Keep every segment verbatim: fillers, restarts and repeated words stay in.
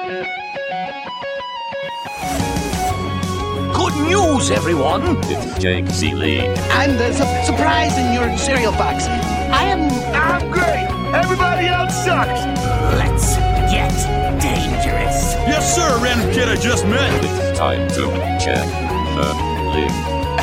Good news, everyone! It's Jake Seeley. And there's a surprise in your cereal box. I am... I'm great! Everybody else sucks! Let's get dangerous. Yes, sir, random kid I just met. It's time to check the list.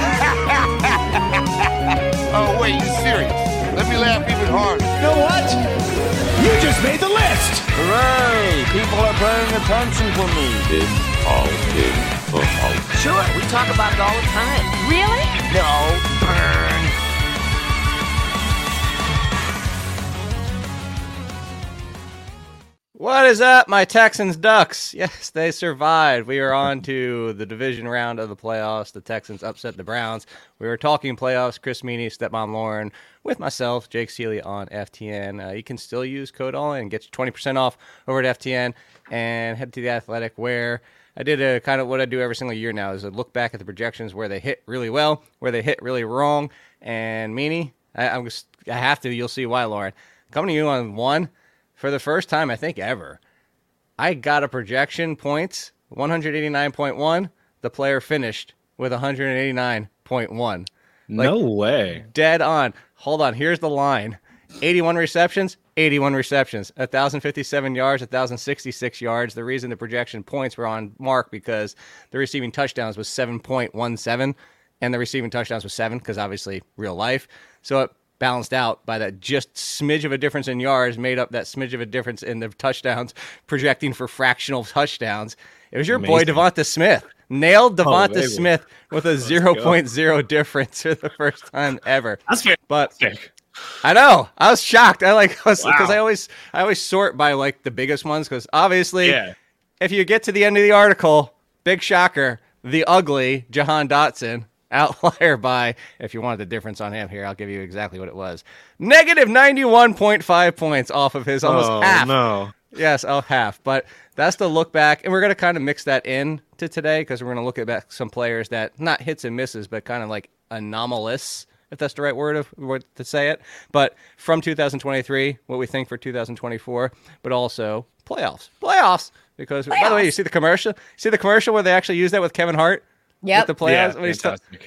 Oh, wait, you're serious? Let me laugh even harder. You know what? You just made the list! Hooray! People are paying attention to me. It's all in football. Sure, we talk about it all the time. Really? No, burn. What is up, my Texans Ducks? Yes, they survived. We are on to the division round of the playoffs. The Texans upset the Browns. We were talking playoffs. Chris Meany, Stepmom Lauren, with myself, Jake Seeley on F T N. Uh, you can still use code all in and get you twenty percent off over at F T N and head to The Athletic, where I did a kind of what I do every single year now is a look back at the projections where they hit really well, where they hit really wrong. And Meany, I, I'm just, I have to. You'll see why, Lauren. Coming to you on one. For the first time, I think, ever, I got a projection points, one eighty-nine point one. The player finished with one eighty-nine point one. Like, no way. Dead on. Hold on. Here's the line. eighty-one receptions, eighty-one receptions. one thousand fifty-seven yards, one thousand sixty-six yards. The reason the projection points were on mark because the receiving touchdowns was seven point one seven, and the receiving touchdowns was seven because obviously real life. So it balanced out by that just smidge of a difference in yards, made up that smidge of a difference in the touchdowns, projecting for fractional touchdowns. It was your Amazing. boy Devonta Smith. Nailed Devonta oh, Smith with a zero point zero difference for the first time ever. That's fair. But That's fair. I know. I was shocked. I like because wow. I always I always sort by like the biggest ones because obviously yeah. if you get to the end of the article, big shocker, the ugly Jahan Dotson. Outlier by, if you wanted the difference on him here, I'll give you exactly what it was. Negative ninety-one point five points off of his almost oh, half. no. Yes, oh, half. But that's the look back. And we're going to kind of mix that in to today because we're going to look at back some players that, not hits and misses, but kind of like anomalous, if that's the right word of word to say it. But from two thousand twenty-three, what we think for two thousand twenty-four, but also playoffs. Playoffs! Because, playoffs. By the way, you see the commercial? See the commercial where they actually use that with Kevin Hart? Yep. With the playoffs. Yeah, fantastic.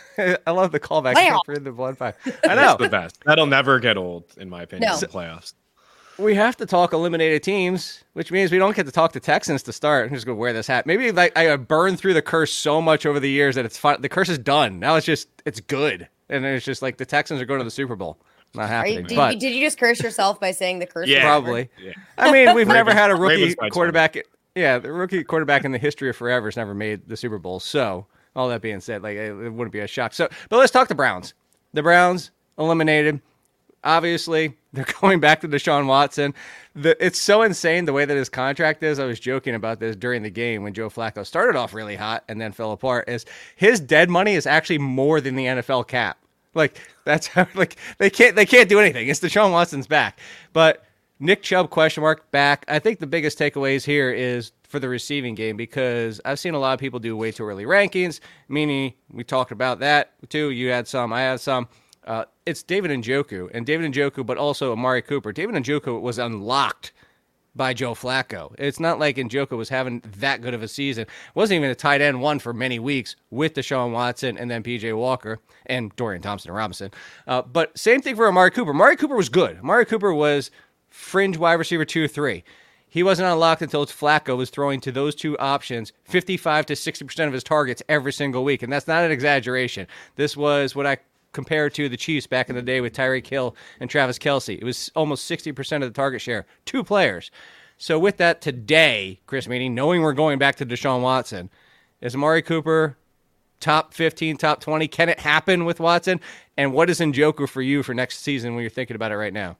I love the callback for the blood fight. I know. That's the best. That'll never get old, in my opinion, No. in the playoffs. We have to talk eliminated teams, which means we don't get to talk to Texans to start. I'm just going to wear this hat. Maybe like I burned through the curse so much over the years that it's fun. The curse is done. Now it's just, it's good. And it's just like the Texans are going to the Super Bowl. Not happening. You, did, but you, did you just curse yourself by saying the curse? Yeah. Probably. Yeah. I mean, we've never had a rookie Ravens by quarterback. Yeah, the rookie quarterback in the history of forever has never made the Super Bowl. So all that being said, like it, it wouldn't be a shock. So, but let's talk the Browns. The Browns eliminated. Obviously, they're going back to Deshaun Watson. The, it's so insane the way that his contract is. I was joking about this during the game when Joe Flacco started off really hot and then fell apart. Is his dead money is actually more than the N F L cap. Like that's how, like they can't they can't do anything. It's Deshaun Watson's back, but Nick Chubb question mark back. I think the biggest takeaways here is for the receiving game because I've seen a lot of people do way too early rankings. Meaning we talked about that too. You had some, I had some. Uh, it's David Njoku and David Njoku, but also Amari Cooper. David Njoku was unlocked by Joe Flacco. It's not like Njoku was having that good of a season. Wasn't even a tight end one for many weeks with Deshaun Watson and then P J Walker and Dorian Thompson and Robinson. Uh, but same thing for Amari Cooper. Amari Cooper was good. Amari Cooper was fringe wide receiver two, three. He wasn't unlocked until Flacco was throwing to those two options fifty-five to sixty percent of his targets every single week. And that's not an exaggeration. This was what I compared to the Chiefs back in the day with Tyreek Hill and Travis Kelce. It was almost sixty percent of the target share. Two players. So with that today, Chris Meany, knowing we're going back to Deshaun Watson, is Amari Cooper top fifteen, top twenty? Can it happen with Watson? And what is Njoku for you for next season when you're thinking about it right now?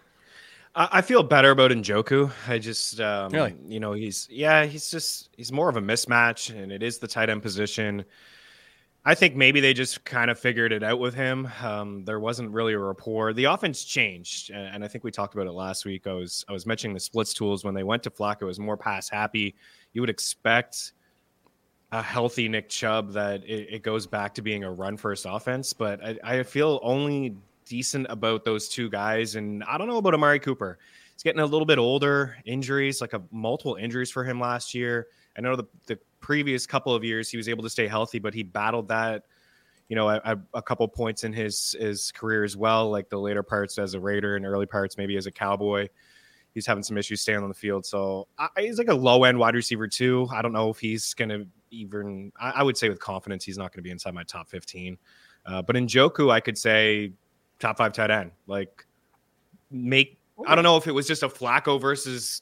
I feel better about Njoku. I just, um, really? you know, he's, yeah, he's just, he's more of a mismatch, and it is the tight end position. I think maybe they just kind of figured it out with him. Um, there wasn't really a rapport. The offense changed, and I think we talked about it last week. I was, I was mentioning the splits tools when they went to Flacco. It was more pass happy. You would expect a healthy Nick Chubb that it, it goes back to being a run first offense, but I, I feel only decent about those two guys, and I don't know about Amari Cooper. he's getting a little bit older. Injuries, like a multiple injuries for him last year. I know the, the previous couple of years he was able to stay healthy, but he battled that, you know, a, a couple points in his his career as well, like the later parts as a Raider and early parts maybe as a Cowboy. He's having some issues staying on the field. So I, he's like a low end wide receiver too. I don't know if he's going to even, I, I would say with confidence, he's not going to be inside my top fifteen. Uh, but in Njoku, I could say top five tight end. Like make, I don't know if it was just a Flacco versus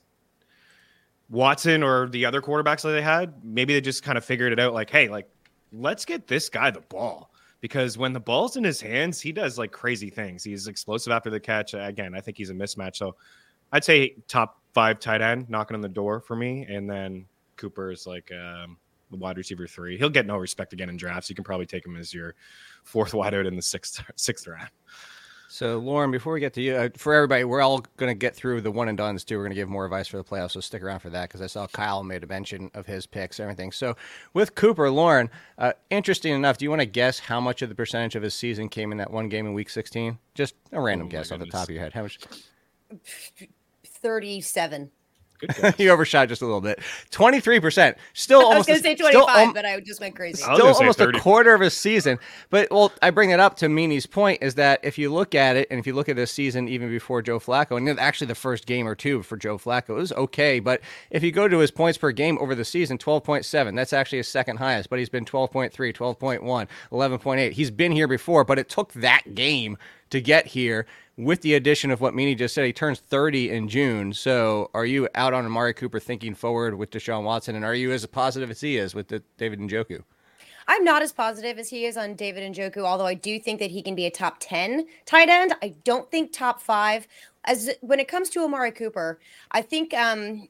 Watson or the other quarterbacks that they had. Maybe they just kind of figured it out. Like, hey, like let's get this guy the ball, because when the ball's in his hands, he does like crazy things. He's explosive after the catch. Again, I think he's a mismatch. So I'd say top five tight end knocking on the door for me. And then Cooper is like um, the wide receiver three. He'll get no respect again in drafts. You can probably take him as your fourth wideout in the sixth sixth round. So, Lauren, before we get to you, uh, for everybody, we're all going to get through the one and dones too. We're going to give more advice for the playoffs, so stick around for that, because I saw Kyle made a mention of his picks and everything. So, with Cooper, Lauren, uh, interesting enough, do you want to guess how much of the percentage of his season came in that one game in Week sixteen? Just a random oh guess off the top of your head. How much? thirty-seven. You overshot just a little bit. twenty-three percent. Still almost. I was going to say still, twenty-five, um, but I just went crazy. Still almost a quarter of his season. But, well, I bring it up to Meany's point is that if you look at it, and if you look at this season even before Joe Flacco, and actually the first game or two for Joe Flacco, it was okay. But if you go to his points per game over the season, twelve point seven. That's actually his second highest. But he's been twelve point three, twelve point one, eleven point eight. He's been here before, but it took that game to get here. With the addition of what Meany just said, he turns thirty in June. So are you out on Amari Cooper thinking forward with Deshaun Watson? And are you as positive as he is with the David Njoku? I'm not as positive as he is on David Njoku, although I do think that he can be a top ten tight end. I don't think top five. As when it comes to Amari Cooper, I think um,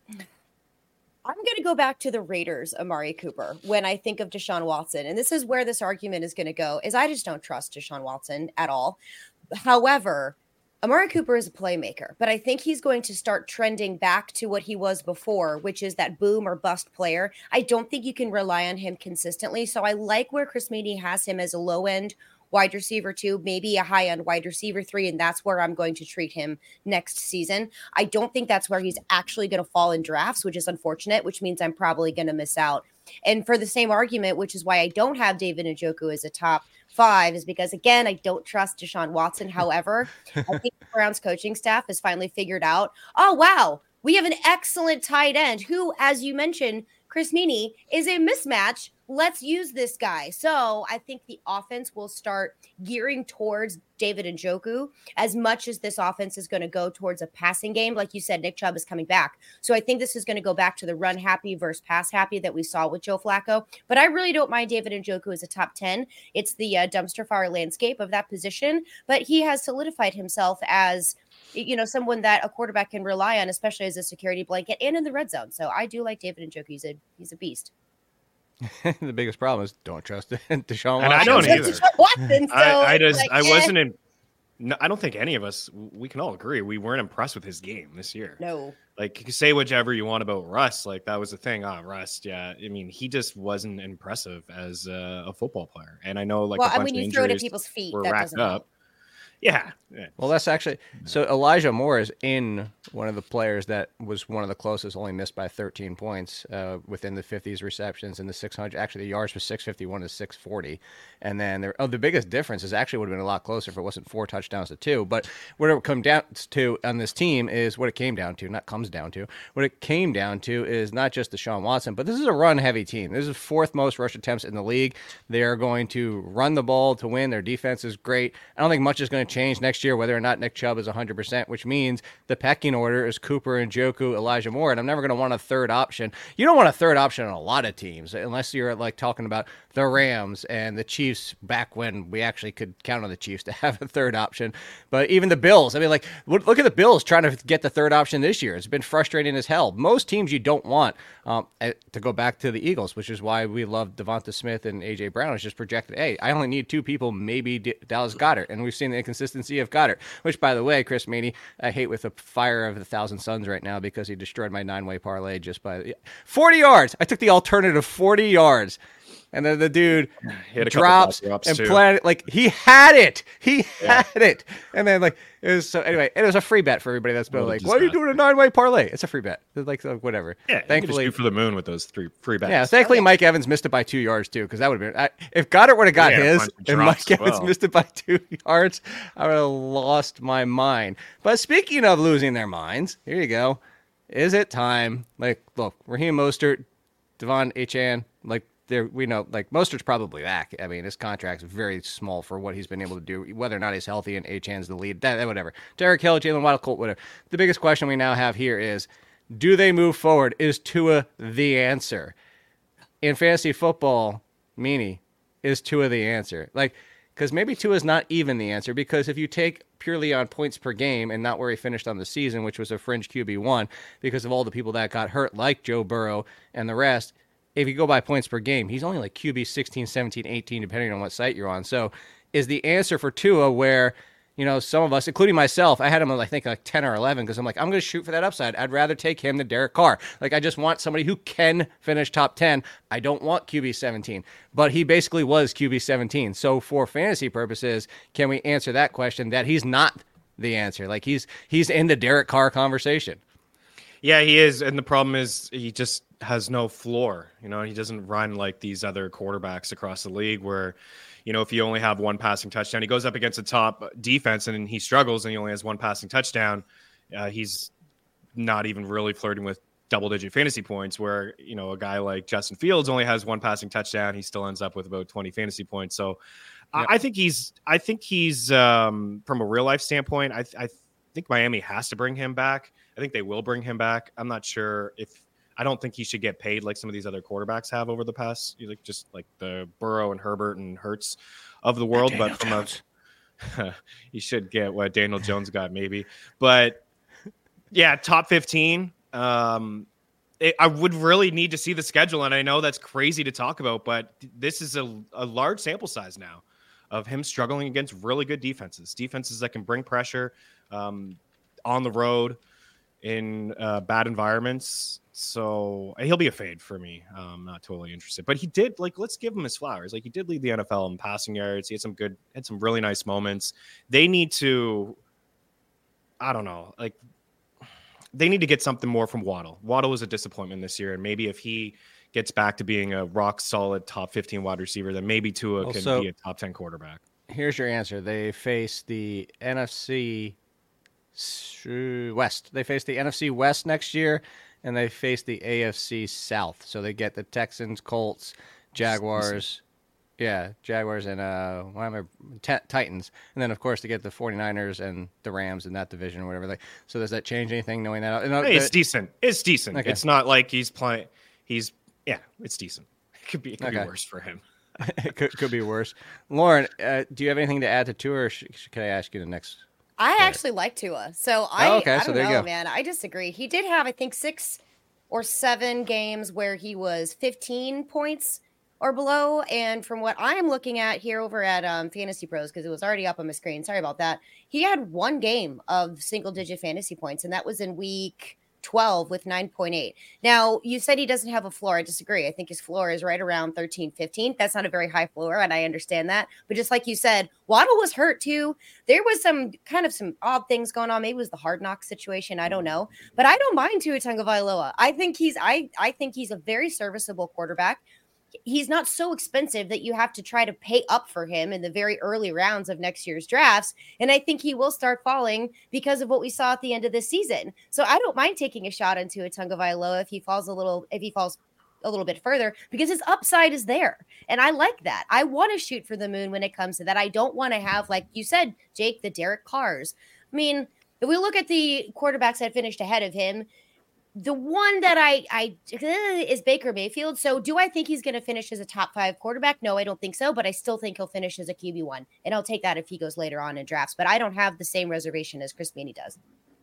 I'm going to go back to the Raiders, Amari Cooper, when I think of Deshaun Watson. And this is where this argument is going to go, is I just don't trust Deshaun Watson at all. However, Amari Cooper is a playmaker, but I think he's going to start trending back to what he was before, which is that boom or bust player. I don't think you can rely on him consistently. So I like where Chris Meany has him as a low end wide receiver two, maybe a high end wide receiver three. And that's where I'm going to treat him next season. I don't think that's where he's actually going to fall in drafts, which is unfortunate, which means I'm probably going to miss out. And for the same argument, which is why I don't have David Njoku as a top five, is because, again, I don't trust Deshaun Watson. However, I think the Browns coaching staff has finally figured out, oh, wow, we have an excellent tight end who, as you mentioned, Chris Meany, is a mismatch. Let's use this guy. So I think the offense will start gearing towards David Njoku as much as this offense is going to go towards a passing game. Like you said, Nick Chubb is coming back. So I think this is going to go back to the run happy versus pass happy that we saw with Joe Flacco. But I really don't mind David Njoku as a top ten. It's the uh, dumpster fire landscape of that position. But he has solidified himself as, you know, someone that a quarterback can rely on, especially as a security blanket and in the red zone. So I do like David Njoku. He's a, he's a beast. The biggest problem is don't trust Deshaun Watson. And I don't either. Watson, so I, I just, like, I eh. wasn't in. No, I don't think any of us, we can all agree, we weren't impressed with his game this year. No. Like, you can say whichever you want about Russ. Like, that was the thing. Ah, oh, Russ, yeah. I mean, he just wasn't impressive as uh, a football player. And I know, like, well, a bunch when of you throw it at injuries people's feet, were that racked doesn't up. help. Yeah. yeah. Well, that's actually so. Elijah Moore is in one of the players that was one of the closest, only missed by thirteen points uh, within the fifties receptions and the six hundred. Actually, the yards was six fifty-one to six forty, and then there. Oh, the biggest difference is actually would have been a lot closer if it wasn't four touchdowns to two. But what it come down to on this team is what it came down to. Not comes down to. What it came down to is not just Deshaun Watson, but this is a run-heavy team. This is the fourth most rush attempts in the league. They are going to run the ball to win. Their defense is great. I don't think much is going to change next year, whether or not Nick Chubb is one hundred percent, which means the pecking order is Cooper and Njoku, Elijah Moore, and I'm never going to want a third option. You don't want a third option on a lot of teams, unless you're like talking about the Rams and the Chiefs back when we actually could count on the Chiefs to have a third option. But even the Bills, I mean, like, look at the Bills trying to get the third option this year. It's been frustrating as hell. Most teams you don't want, um, to go back to the Eagles, which is why we love Devonta Smith and A J Brown, is just projected, hey, I only need two people, maybe D- Dallas Goedert, and we've seen the inconsistency of Goddard, which, by the way, Chris Meany, I hate with the fire of a thousand suns right now because he destroyed my nine-way parlay just by forty yards. I took the alternative forty yards. And then the dude Hit a couple drops ball drops, and too. planted like he had it. He Yeah. had it. And then like it was so anyway, it was a free bet for everybody that's been What a like, why are you disaster. doing a nine-way parlay? It's a free bet. It's like uh, whatever. Yeah, thankfully thankfully shoot for the moon with those three free bets. Yeah, thankfully Mike Evans missed it by two yards too, because that would have been I, if Goddard would have got Yeah, his bunch of and drops Mike as Evans well. missed it by two yards, I would have lost my mind. But speaking of losing their minds, here you go. Is it time? Like, look, Raheem Mostert, Devon Achane, like there we know like Mostert's probably back. I mean, his contract's very small for what he's been able to do, whether or not he's healthy and Achane's the lead. That, that whatever. Derek Hill, Jalen Waddle, Colt, whatever. The biggest question we now have here is, do they move forward? Is Tua the answer? In fantasy football, Meanie, is Tua the answer? Like, because maybe Tua is not even the answer, because if you take purely on points per game and not where he finished on the season, which was a fringe Q B one, because of all the people that got hurt, like Joe Burrow and the rest, if you go by points per game, he's only like Q B sixteen, seventeen, eighteen, depending on what site you're on. So is the answer for Tua where, you know, some of us, including myself, I had him, I think, like ten or eleven, because I'm like, I'm going to shoot for that upside. I'd rather take him than Derek Carr. Like, I just want somebody who can finish top ten. I don't want Q B seventeen. But he basically was Q B seventeen. So for fantasy purposes, can we answer that question that he's not the answer? Like, he's he's in the Derek Carr conversation. Yeah, he is. And the problem is he just has no floor. You know, he doesn't run like these other quarterbacks across the league where, you know, if you only have one passing touchdown, he goes up against a top defense and he struggles and he only has one passing touchdown. Uh, he's not even really flirting with double digit fantasy points, where, you know, a guy like Justin Fields only has one passing touchdown. He still ends up with about twenty fantasy points. So Yep. I, I think he's, I think he's um, from a real life standpoint, I, I think Miami has to bring him back. I think they will bring him back. I'm not sure if, I don't think he should get paid like some of these other quarterbacks have over the past, like just like the Burrow and Herbert and Hurts of the world. Daniel But from Jones. a, he should get what Daniel Jones got maybe. But yeah, top fifteen. Um, it, I would really need to see the schedule. And I know that's crazy to talk about, but this is a, a large sample size now of him struggling against really good defenses, defenses that can bring pressure um, on the road in uh, bad environments. So he'll be a fade for me. I'm not totally interested, but he did, like, let's give him his flowers. Like, he did lead the N F L in passing yards. He had some good, had some really nice moments. They need to, I don't know, like they need to get something more from Waddle. Waddle was a disappointment this year. And maybe if he gets back to being a rock solid top fifteen wide receiver, then maybe Tua can Also, be a top ten quarterback. Here's your answer. They face the N F C West. They face the N F C West next year, and they face the A F C South. So they get the Texans, Colts, Jaguars. Yeah, Jaguars and uh, what am I, T- Titans. And then, of course, they get the 49ers and the Rams in that division or whatever. Like, so does that change anything knowing that? You know, Hey, it's the- decent. It's decent. Okay. It's not like he's playing. He's, yeah, it's decent. It could be, it could Okay. be worse for him. it could, could be worse. Lauren, uh, do you have anything to add to Tua, or sh- can I ask you the next? I Right. actually like Tua. So I, Oh, okay, I so don't there you know, go. man. I disagree. He did have, I think, six or seven games where he was fifteen points or below. And from what I'm looking at here over at um, Fantasy Pros, because it was already up on my screen, sorry about that. He had one game of single digit fantasy points, and that was in week twelve with nine point eight. Now, you said he doesn't have a floor. I disagree. I think his floor is right around thirteen, fifteen. That's not a very high floor, and I understand that. But just like you said, Waddle was hurt too. There was some kind of some odd things going on. Maybe it was the Hard Knock situation. I don't know. But I don't mind Tua Tagovailoa. I think he's I I think he's a very serviceable quarterback. He's not so expensive that you have to try to pay up for him in the very early rounds of next year's drafts. And I think he will start falling because of what we saw at the end of this season. So I don't mind taking a shot into a Tagovailoa if he falls a little, if he falls a little bit further, because his upside is there. And I like that. I want to shoot for the moon when it comes to that. I don't want to have, like you said, Jake, the Derek Carrs. I mean, if we look at the quarterbacks that finished ahead of him, the one that I, I uh, is Baker Mayfield. So do I think he's going to finish as a top five quarterback? No, I don't think so, but I still think he'll finish as a Q B one. And I'll take that if he goes later on in drafts. But I don't have the same reservation as Chris Meany does.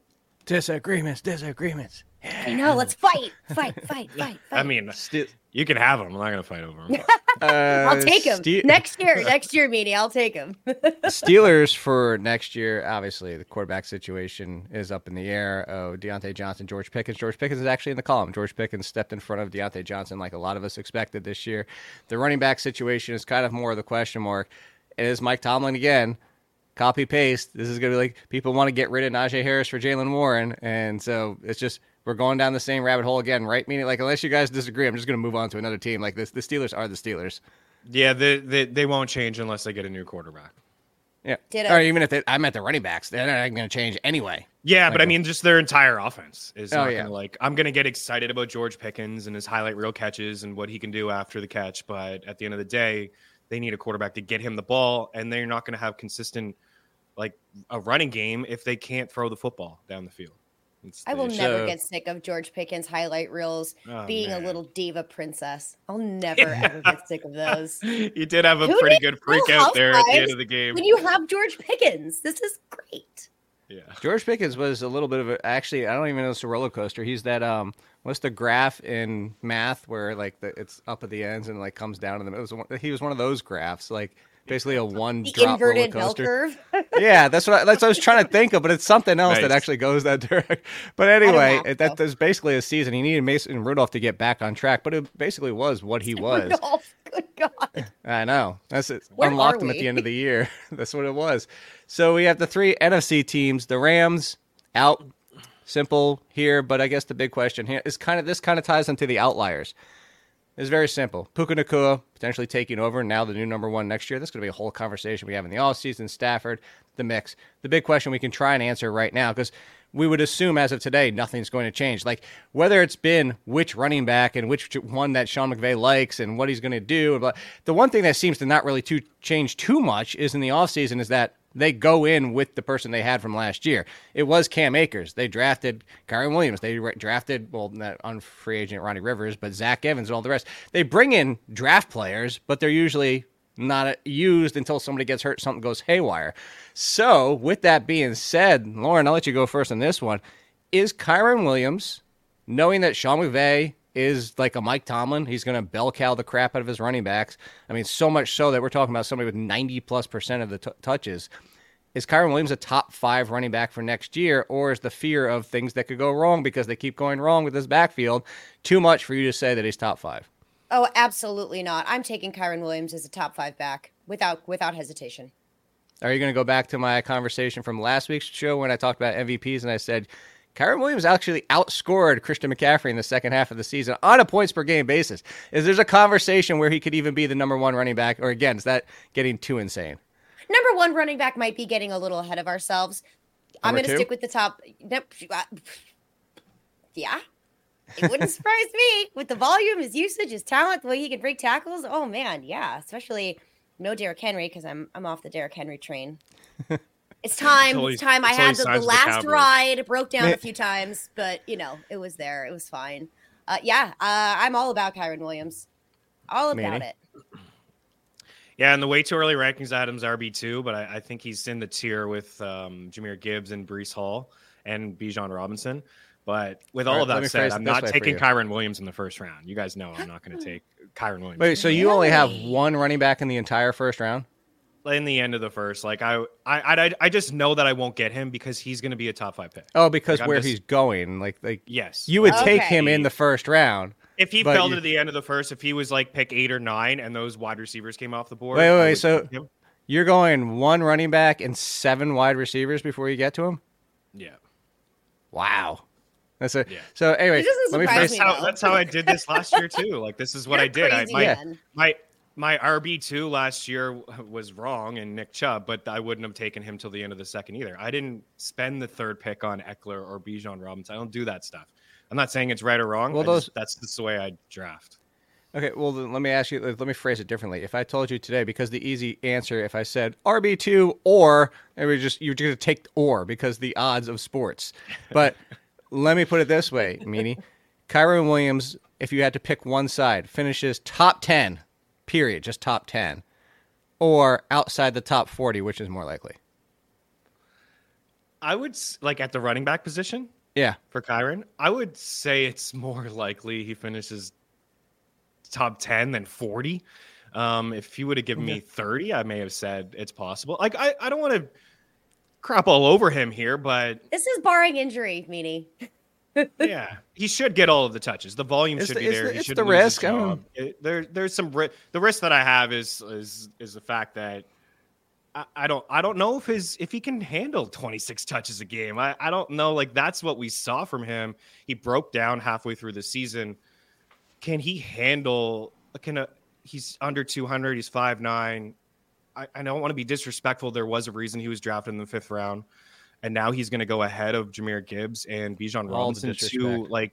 Disagreements, disagreements. I know. Let's fight, fight, fight, fight, fight. I mean, Still, you can have him. I'm not going to fight over him. uh, I'll take him Ste- next year. Next year, Meanie, I'll take him. Steelers for next year. Obviously, the quarterback situation is up in the air. Oh, Deontay Johnson, George Pickens. George Pickens is actually in the column. George Pickens stepped in front of Deontay Johnson like a lot of us expected this year. The running back situation is kind of more of the question mark. It is Mike Tomlin again. Copy paste. This is going to be like people want to get rid of Najee Harris for Jalen Warren. And so it's just, we're going down the same rabbit hole again, right? Meaning, like, unless you guys disagree, I'm just going to move on to another team. Like, this, the Steelers are the Steelers. Yeah, they, they they won't change unless they get a new quarterback. Yeah. Ditto. Or even if they, I meant the running backs, they're not going to change anyway. Yeah, but Like, I mean, just their entire offense is Oh, not yeah. going to, like, I'm going to get excited about George Pickens and his highlight reel catches and what he can do after the catch. But at the end of the day, they need a quarterback to get him the ball, and they're not going to have consistent, like, a running game if they can't throw the football down the field. It's I will the- never So- get sick of George Pickens highlight reels Oh, being man. a little diva princess. I'll never ever get sick of those. You did have a Who pretty needs good freak Little out there at the end Housewives of the game. When you have George Pickens, this is great. Yeah. George Pickens was a little bit of a, actually, I don't even know if it's a roller coaster. He's that, um, what's the graph in math where, like, the, it's up at the ends and, like, comes down in the middle? It was one, he was one of those graphs, like, basically a one The drop roller inverted bell coaster. curve. Yeah, that's what I, that's what I was trying to think of, but it's something else that Nice. actually goes that direction. But anyway, have it, to. that was basically a season. He needed Mason Rudolph to get back on track, but it basically was what he was. Rudolph, good God. I know. That's it. Where Unlocked are him at the we? end of the year. That's what it was. So we have the three N F C teams. The Rams out. Simple here, but I guess the big question here is kind of this kind of ties into the outliers. It's very simple. Puka Nacua potentially taking over, now the new number one next year. That's going to be a whole conversation we have in the offseason. Stafford, the mix. The big question we can try and answer right now, because we would assume as of today nothing's going to change. Like whether it's been which running back and which one that Sean McVay likes and what he's going to do. But the one thing that seems to not really to change too much is in the offseason is that they go in with the person they had from last year. It was Cam Akers. They drafted Kyron Williams. They re- drafted, well, not on free agent Ronnie Rivers, but Zach Evans and all the rest. They bring in draft players, but they're usually not used until somebody gets hurt, something goes haywire. So, with that being said, Lauren, I'll let you go first on this one. Is Kyron Williams, knowing that Sean McVay is like a Mike Tomlin, he's going to bell cow the crap out of his running backs. I mean, so much so that we're talking about somebody with ninety plus percent of the t- touches. Is Kyron Williams a top five running back for next year, or is the fear of things that could go wrong because they keep going wrong with his backfield too much for you to say that he's top five? Oh, absolutely not. I'm taking Kyron Williams as a top five back without without hesitation. Are you going to go back to my conversation from last week's show when I talked about M V Ps and I said Kyron Williams actually outscored Christian McCaffrey in the second half of the season on a points per game basis? Is there's a conversation where he could even be the number one running back, or again, is that getting too insane? Number one running back might be getting a little ahead of ourselves. I'm Number going to two? stick with the top. Nope. Yeah. It wouldn't surprise me with the volume, his usage, his talent, the way he can break tackles. Oh man, yeah. Especially no Derrick Henry because I'm I'm off the Derrick Henry train. It's time. Until It's he- time. I until he had the, the signs with the last Cowboys. ride. It broke down Man. a few times, but you know it was there. It was fine. Uh, yeah, uh, I'm all about Kyron Williams. All about Manny? it. Yeah, and the way too early rankings, Adams R B two, but I, I think he's in the tier with um, Jameer Gibbs and Brees Hall and Bijan Robinson. But with all All right, of let that me said, phrase it I'm this not way for taking you. Kyron Williams in the first round. You guys know I'm not going to take Kyron Williams. Wait, so you only have Really? one running back in the entire first round? in the end of the first, like I, I, I, I just know that I won't get him because he's going to be a top five pick. Oh, because Like, I'm where just- he's going, like like Yes, you would take Okay. him in the first round. if he but fell you- to the end of the first, if he was like pick eight or nine, and those wide receivers came off the board. Wait, wait, I wait, would so- take him. You're going one running back and seven wide receivers before you get to him? Yeah. Wow. That's a Yeah. so anyway, It doesn't let me surprise phrase me. That's how, though. that's how I did this last year too. Like this is what You're I did. I, crazy, my, man. my my R B two last year was wrong in Nick Chubb, but I wouldn't have taken him till the end of the second either. I didn't spend the third pick on Eckler or Bijan Robinson. I don't do that stuff. I'm not saying it's right or wrong. Well, I those- just, that's just the way I draft. Okay, well, then let me ask you, let me phrase it differently. If I told you today, because the easy answer, if I said R B two or, it was just, you're going to take or because the odds of sports. But let me put it this way, Meanie. Kyron Williams, if you had to pick one side, finishes top ten, period, just top ten, or outside the top forty, which is more likely? I would s- like at the running back position Yeah. for Kyron. I would say it's more likely he finishes top ten than forty. Um, if he would have given me thirty, I may have said it's possible. Like I, I don't want to crap all over him here, but This is barring injury, Meanie. yeah, he should get all of the touches. The volume It's should the- be it's there. the- He it's shouldn't the lose his risk. I mean- job. It- there, there's some ri- the risk that I have is is is the fact that I, I don't I don't know if his if he can handle twenty-six touches a game. I, I don't know. Like that's what we saw from him. He broke down halfway through the season. Can he handle? Can a, he's under two hundred. He's five nine. I, I don't want to be disrespectful. There was a reason he was drafted in the fifth round, and now he's going to go ahead of Jameer Gibbs and Bijan All the Robinson. Two disrespect. like,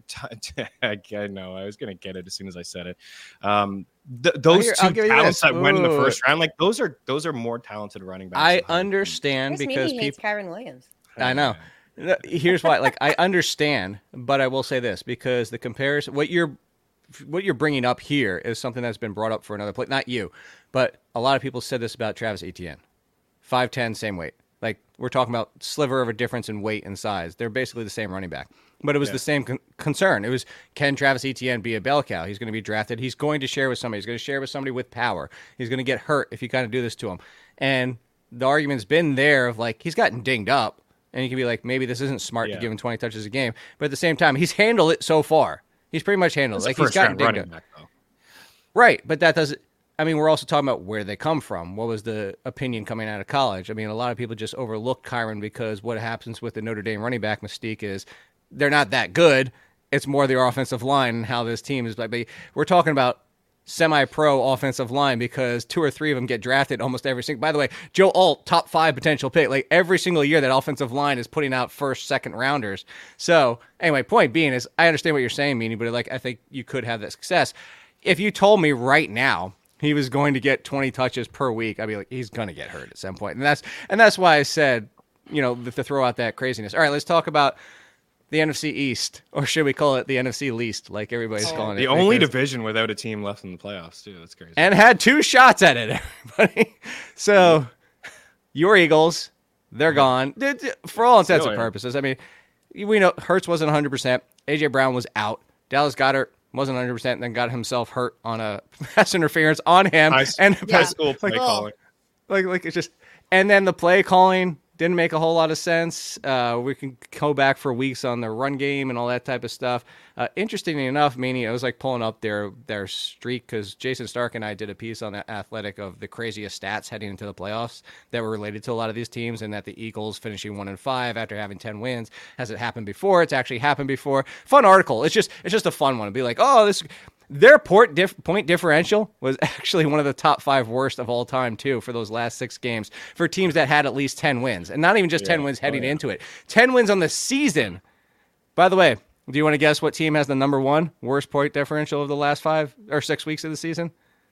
t- I know I was going to get it as soon as I said it. Um, th- those hear- I'll two give you talents this. that went in the Ooh. first round, like those are those are more talented running backs. I than Hines. understand Chris because Meany hates people. Kyron Williams. I know. No, Here's why. Like I understand, but I will say this because the comparison, what you're, what you're bringing up here is something that's been brought up for another play. Not you, but a lot of people said this about Travis Etienne. five ten, same weight. Like we're talking about sliver of a difference in weight and size. They're basically the same running back, but it was Yeah. the same con- concern. It was, can Travis Etienne be a bell cow? He's going to be drafted. He's going to share with somebody. He's going to share with somebody with power. He's going to get hurt if you kind of do this to him. And the argument's been there of like, he's gotten dinged up. And you can be like, maybe this isn't smart Yeah. to give him twenty touches a game. But at the same time, he's handled it so far. He's pretty much handled it. That's Like a he's first gotten round dinged running up. back though. Right, but that doesn't. I mean, we're also talking about where they come from. What was the opinion coming out of college? I mean, a lot of people just overlook Kyron because what happens with the Notre Dame running back mystique is they're not that good. It's more their offensive line and how this team is. But we're talking about semi-pro offensive line because two or three of them get drafted almost every single. By the way, Joe Alt, top five potential pick. Like every single year, that offensive line is putting out first, second rounders. So anyway, point being is, I understand what you're saying, Meanie, but like I think you could have that success. If you told me right now he was going to get twenty touches per week, I'd be like, he's going to get hurt at some point, and that's and that's why I said, you know, to throw out that craziness. All right, let's talk about the N F C East, or should we call it the N F C least, like everybody's calling it? The only because- division without a team left in the playoffs too. That's crazy. and had two shots at it, everybody. So your Eagles, they're gone. D- d- For all intents and Still, yeah. purposes. I mean, we know Hurts wasn't one hundred percent. A J Brown was out. Dallas Goedert wasn't one hundred percent and then got himself hurt on a pass interference on him. High, and high school play Like- calling. like, like it's just, and then the play calling didn't make a whole lot of sense. Uh, we can go back for weeks on the run game and all that type of stuff. Uh, interestingly enough, Meanie, I was like pulling up their their streak because Jason Stark and I did a piece on the Athletic of the craziest stats heading into the playoffs that were related to a lot of these teams, and that the Eagles finishing one and five after having ten wins. Has it happened before? It's actually happened before. Fun article. It's just it's just a fun one to be like, oh, this. Their port dif- point differential was actually one of the top five worst of all time, too, for those last six games for teams that had at least ten wins. And not even just ten Yeah. wins Oh, heading yeah. into it. ten wins on the season. By the way, do you want to guess what team has the number one worst point differential of the last five or six weeks of the season?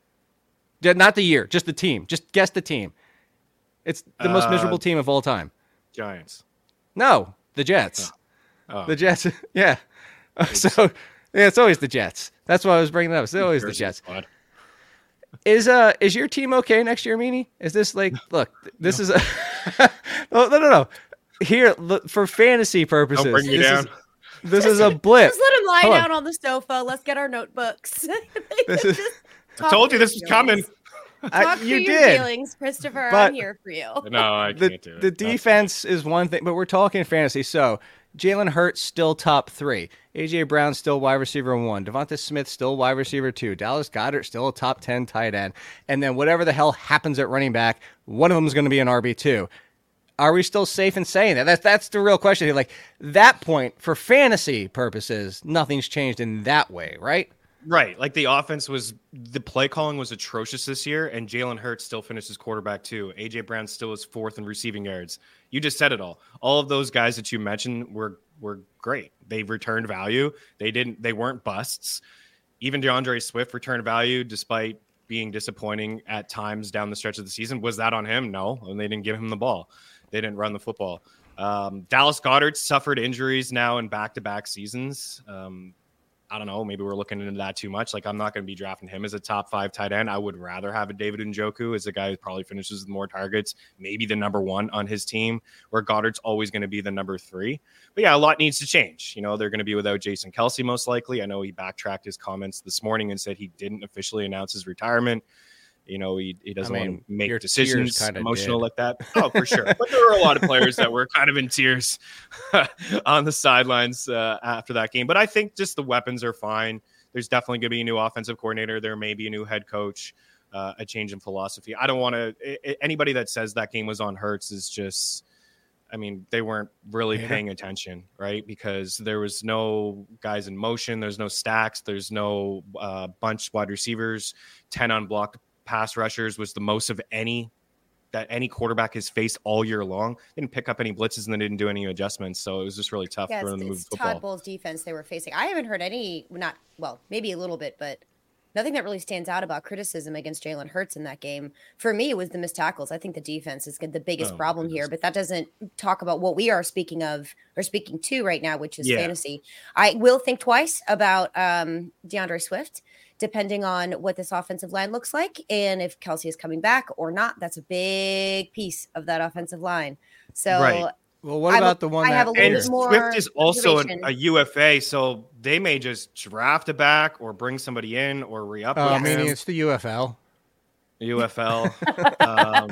Yeah, not the year, just the team. Just guess the team. It's the most Uh, miserable team of all time. Giants. No, the Jets. Oh. The Jets, yeah. So, yeah, it's always the Jets. That's why I was bringing it up. It's always the Jersey Jets. squad. Is uh is your team okay next year, Meanie? Is this like look? This is a no no no no. Here look, for fantasy purposes. Don't bring me this down. Is, this is a blip. Just let him lie Hold on. down on the sofa. Let's get our notebooks. This is- I told you this was coming. I- Talk you through your did. feelings, Christopher. But- I'm here for you. No, I The can't do it. the That's- defense is one thing, but we're talking fantasy. So Jalen Hurts still top three. A J Brown still wide receiver one. Devonta Smith still wide receiver two. Dallas Goedert still a top ten tight end. And then whatever the hell happens at running back, one of them is going to be an R B two. Are we still safe in saying that? That's that's the real question. Like that point for fantasy purposes, nothing's changed in that way, right? Right. Like the offense was, the play calling was atrocious this year, and Jalen Hurts still finishes quarterback too. A J Brown still is fourth in receiving yards. You just said it all. All of those guys that you mentioned were were great. They returned value. They didn't. They weren't busts. Even DeAndre Swift returned value despite being disappointing at times down the stretch of the season. Was that on him? No, and they didn't give him the ball. They didn't run the football. Um, Dallas Goedert suffered injuries now in back-to-back seasons. Um, I don't know, maybe we're looking into that too much. Like, I'm not going to be drafting him as a top five tight end. I would rather have a David Njoku as a guy who probably finishes with more targets, maybe the number one on his team, where Goddard's always going to be the number three. But yeah, a lot needs to change. You know, they're going to be without Jason Kelce most likely. I know he backtracked his comments this morning and said he didn't officially announce his retirement. You know, he, he doesn't I mean, want to make decisions emotional did. like that. Oh, for sure. But there were a lot of players that were kind of in tears on the sidelines uh, after that game. But I think just the weapons are fine. There's definitely going to be a new offensive coordinator. There may be a new head coach, uh, a change in philosophy. I don't want to – anybody that says that game was on Hurts is just – I mean, they weren't really yeah. paying attention, right? Because there was no guys in motion. There's no stacks. There's no uh, bunch wide receivers, ten unblocked pass rushers was the most of any that any quarterback has faced all year long. They didn't pick up any blitzes and they didn't do any adjustments. So it was just really tough yeah, for them to move the football. Todd Bowles' defense they were facing. I haven't heard any, not, well, maybe a little bit, but nothing that really stands out about criticism against Jalen Hurts in that game. For me, it was the missed tackles. I think the defense is the biggest oh, problem here, but that doesn't talk about what we are speaking of or speaking to right now, which is yeah. fantasy. I will think twice about um, DeAndre Swift, depending on what this offensive line looks like and if Kelce is coming back or not. That's a big piece of that offensive line. So, right. Well, what about the one I that have a little bit more Swift is also an, a U F A, so they may just draft a back or bring somebody in or re-up. Oh, I mean, it's the U F L. U F L. um,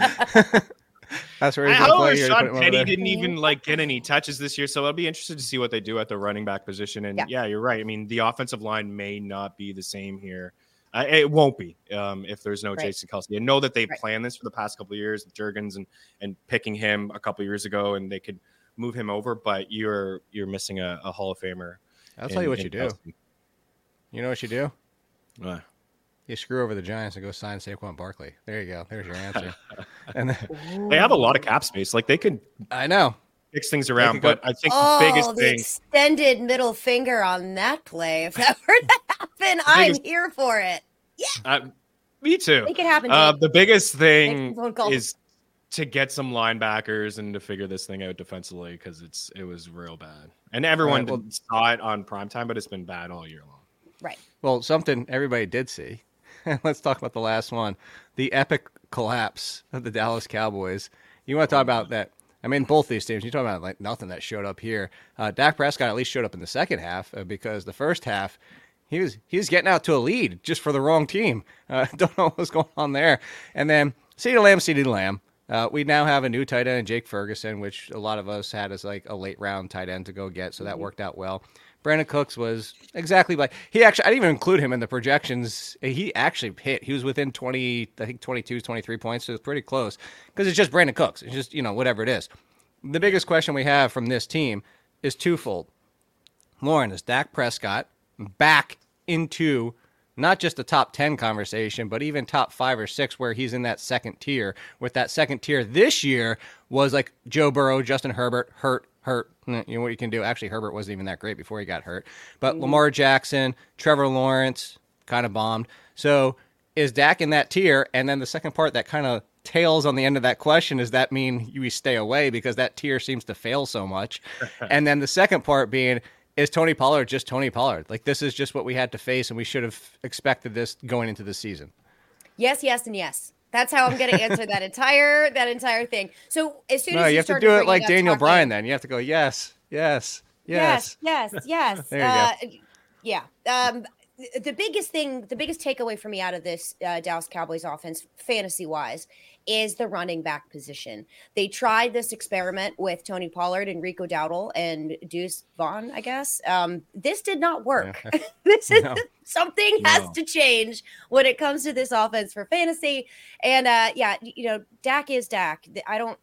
That's where he's I going to play. Sean Penny didn't even like get any touches this year, so I'll be interested to see what they do at the running back position. And yeah, yeah you're right. I mean, the offensive line may not be the same here. Uh, it won't be um, if there's no right. Jason Kelce. I know that they've right. planned this for the past couple of years with Jurgens and and picking him a couple of years ago, and they could move him over. But you're you're missing a, a Hall of Famer. I'll in, tell you what you Kelce. do. You know what you do? What? You screw over the Giants and go sign Saquon Barkley. There you go. There's your answer. And then, they have a lot of cap space. Like they could. I know. Fix things around, but I think oh, the biggest the thing. Extended middle finger on that play. If that were to happen, I'm biggest, here for it. Yeah. Uh, me too. Make it happen. Uh, the biggest thing is is to get some linebackers and to figure this thing out defensively because it's it was real bad. And everyone right, well, saw it on primetime, but it's been bad all year long. Right. Well, something everybody did see. Let's talk about the last one. The epic collapse of the Dallas Cowboys. You want to talk about that? I mean, both these teams, you're talking about like nothing that showed up here. Uh, Dak Prescott at least showed up in the second half uh, because the first half, he was he was getting out to a lead just for the wrong team. Uh, don't know what was going on there. And then CeeDee Lamb, CeeDee Lamb. Uh, we now have a new tight end, Jake Ferguson, which a lot of us had as like a late round tight end to go get, so that worked out well. Brandon Cooks was exactly like he actually. I didn't even include him in the projections. He actually hit. He was within twenty, I think twenty-two, twenty-three points. So it was pretty close because it's just Brandon Cooks. It's just you know whatever it is. The biggest question we have from this team is twofold. Lauren, is Dak Prescott back into not just the top ten conversation, but even top five or six where he's in that second tier? With that second tier this year was like Joe Burrow, Justin Herbert, hurt. Hurt, you know what you can do. Actually, Herbert wasn't even that great before he got hurt. But Lamar Jackson, Trevor Lawrence, kind of bombed. So is Dak in that tier? And then the second part that kind of tails on the end of that question, does that mean we stay away because that tier seems to fail so much? And then the second part being, is Tony Pollard just Tony Pollard? Like this is just what we had to face, and we should have expected this going into the season. Yes, yes, and yes. That's how I'm going to answer that entire that entire thing. So as soon no, as you, you have to do it like Daniel talking, Bryan, then you have to go yes, yes, yes, yes, yes, yes. There you uh, go. Yeah. Um, the biggest thing, the biggest takeaway for me out of this uh, Dallas Cowboys offense, fantasy wise, is the running back position. They tried this experiment with Tony Pollard and Rico Dowdle and Deuce Vaughn, I guess. Um, this did not work. Yeah. this is no. something no. has to change when it comes to this offense for fantasy. And uh, yeah, you know, Dak is Dak. I don't,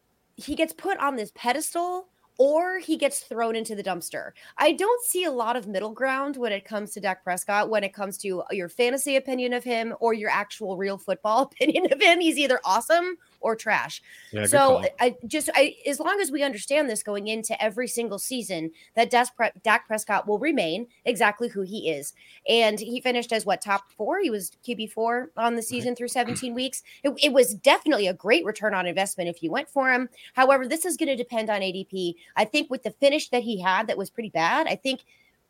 he gets put on this pedestal or he gets thrown into the dumpster. I don't see a lot of middle ground when it comes to Dak Prescott, when it comes to your fantasy opinion of him or your actual real football opinion of him. He's either awesome or trash. Yeah, so I just, I, as long as we understand this going into every single season, that Dak Prescott will remain exactly who he is. And he finished as what, top four? He was Q B four on the season through seventeen weeks. It, it was definitely a great return on investment if you went for him. However, this is going to depend on A D P. I think with the finish that he had that was pretty bad, I think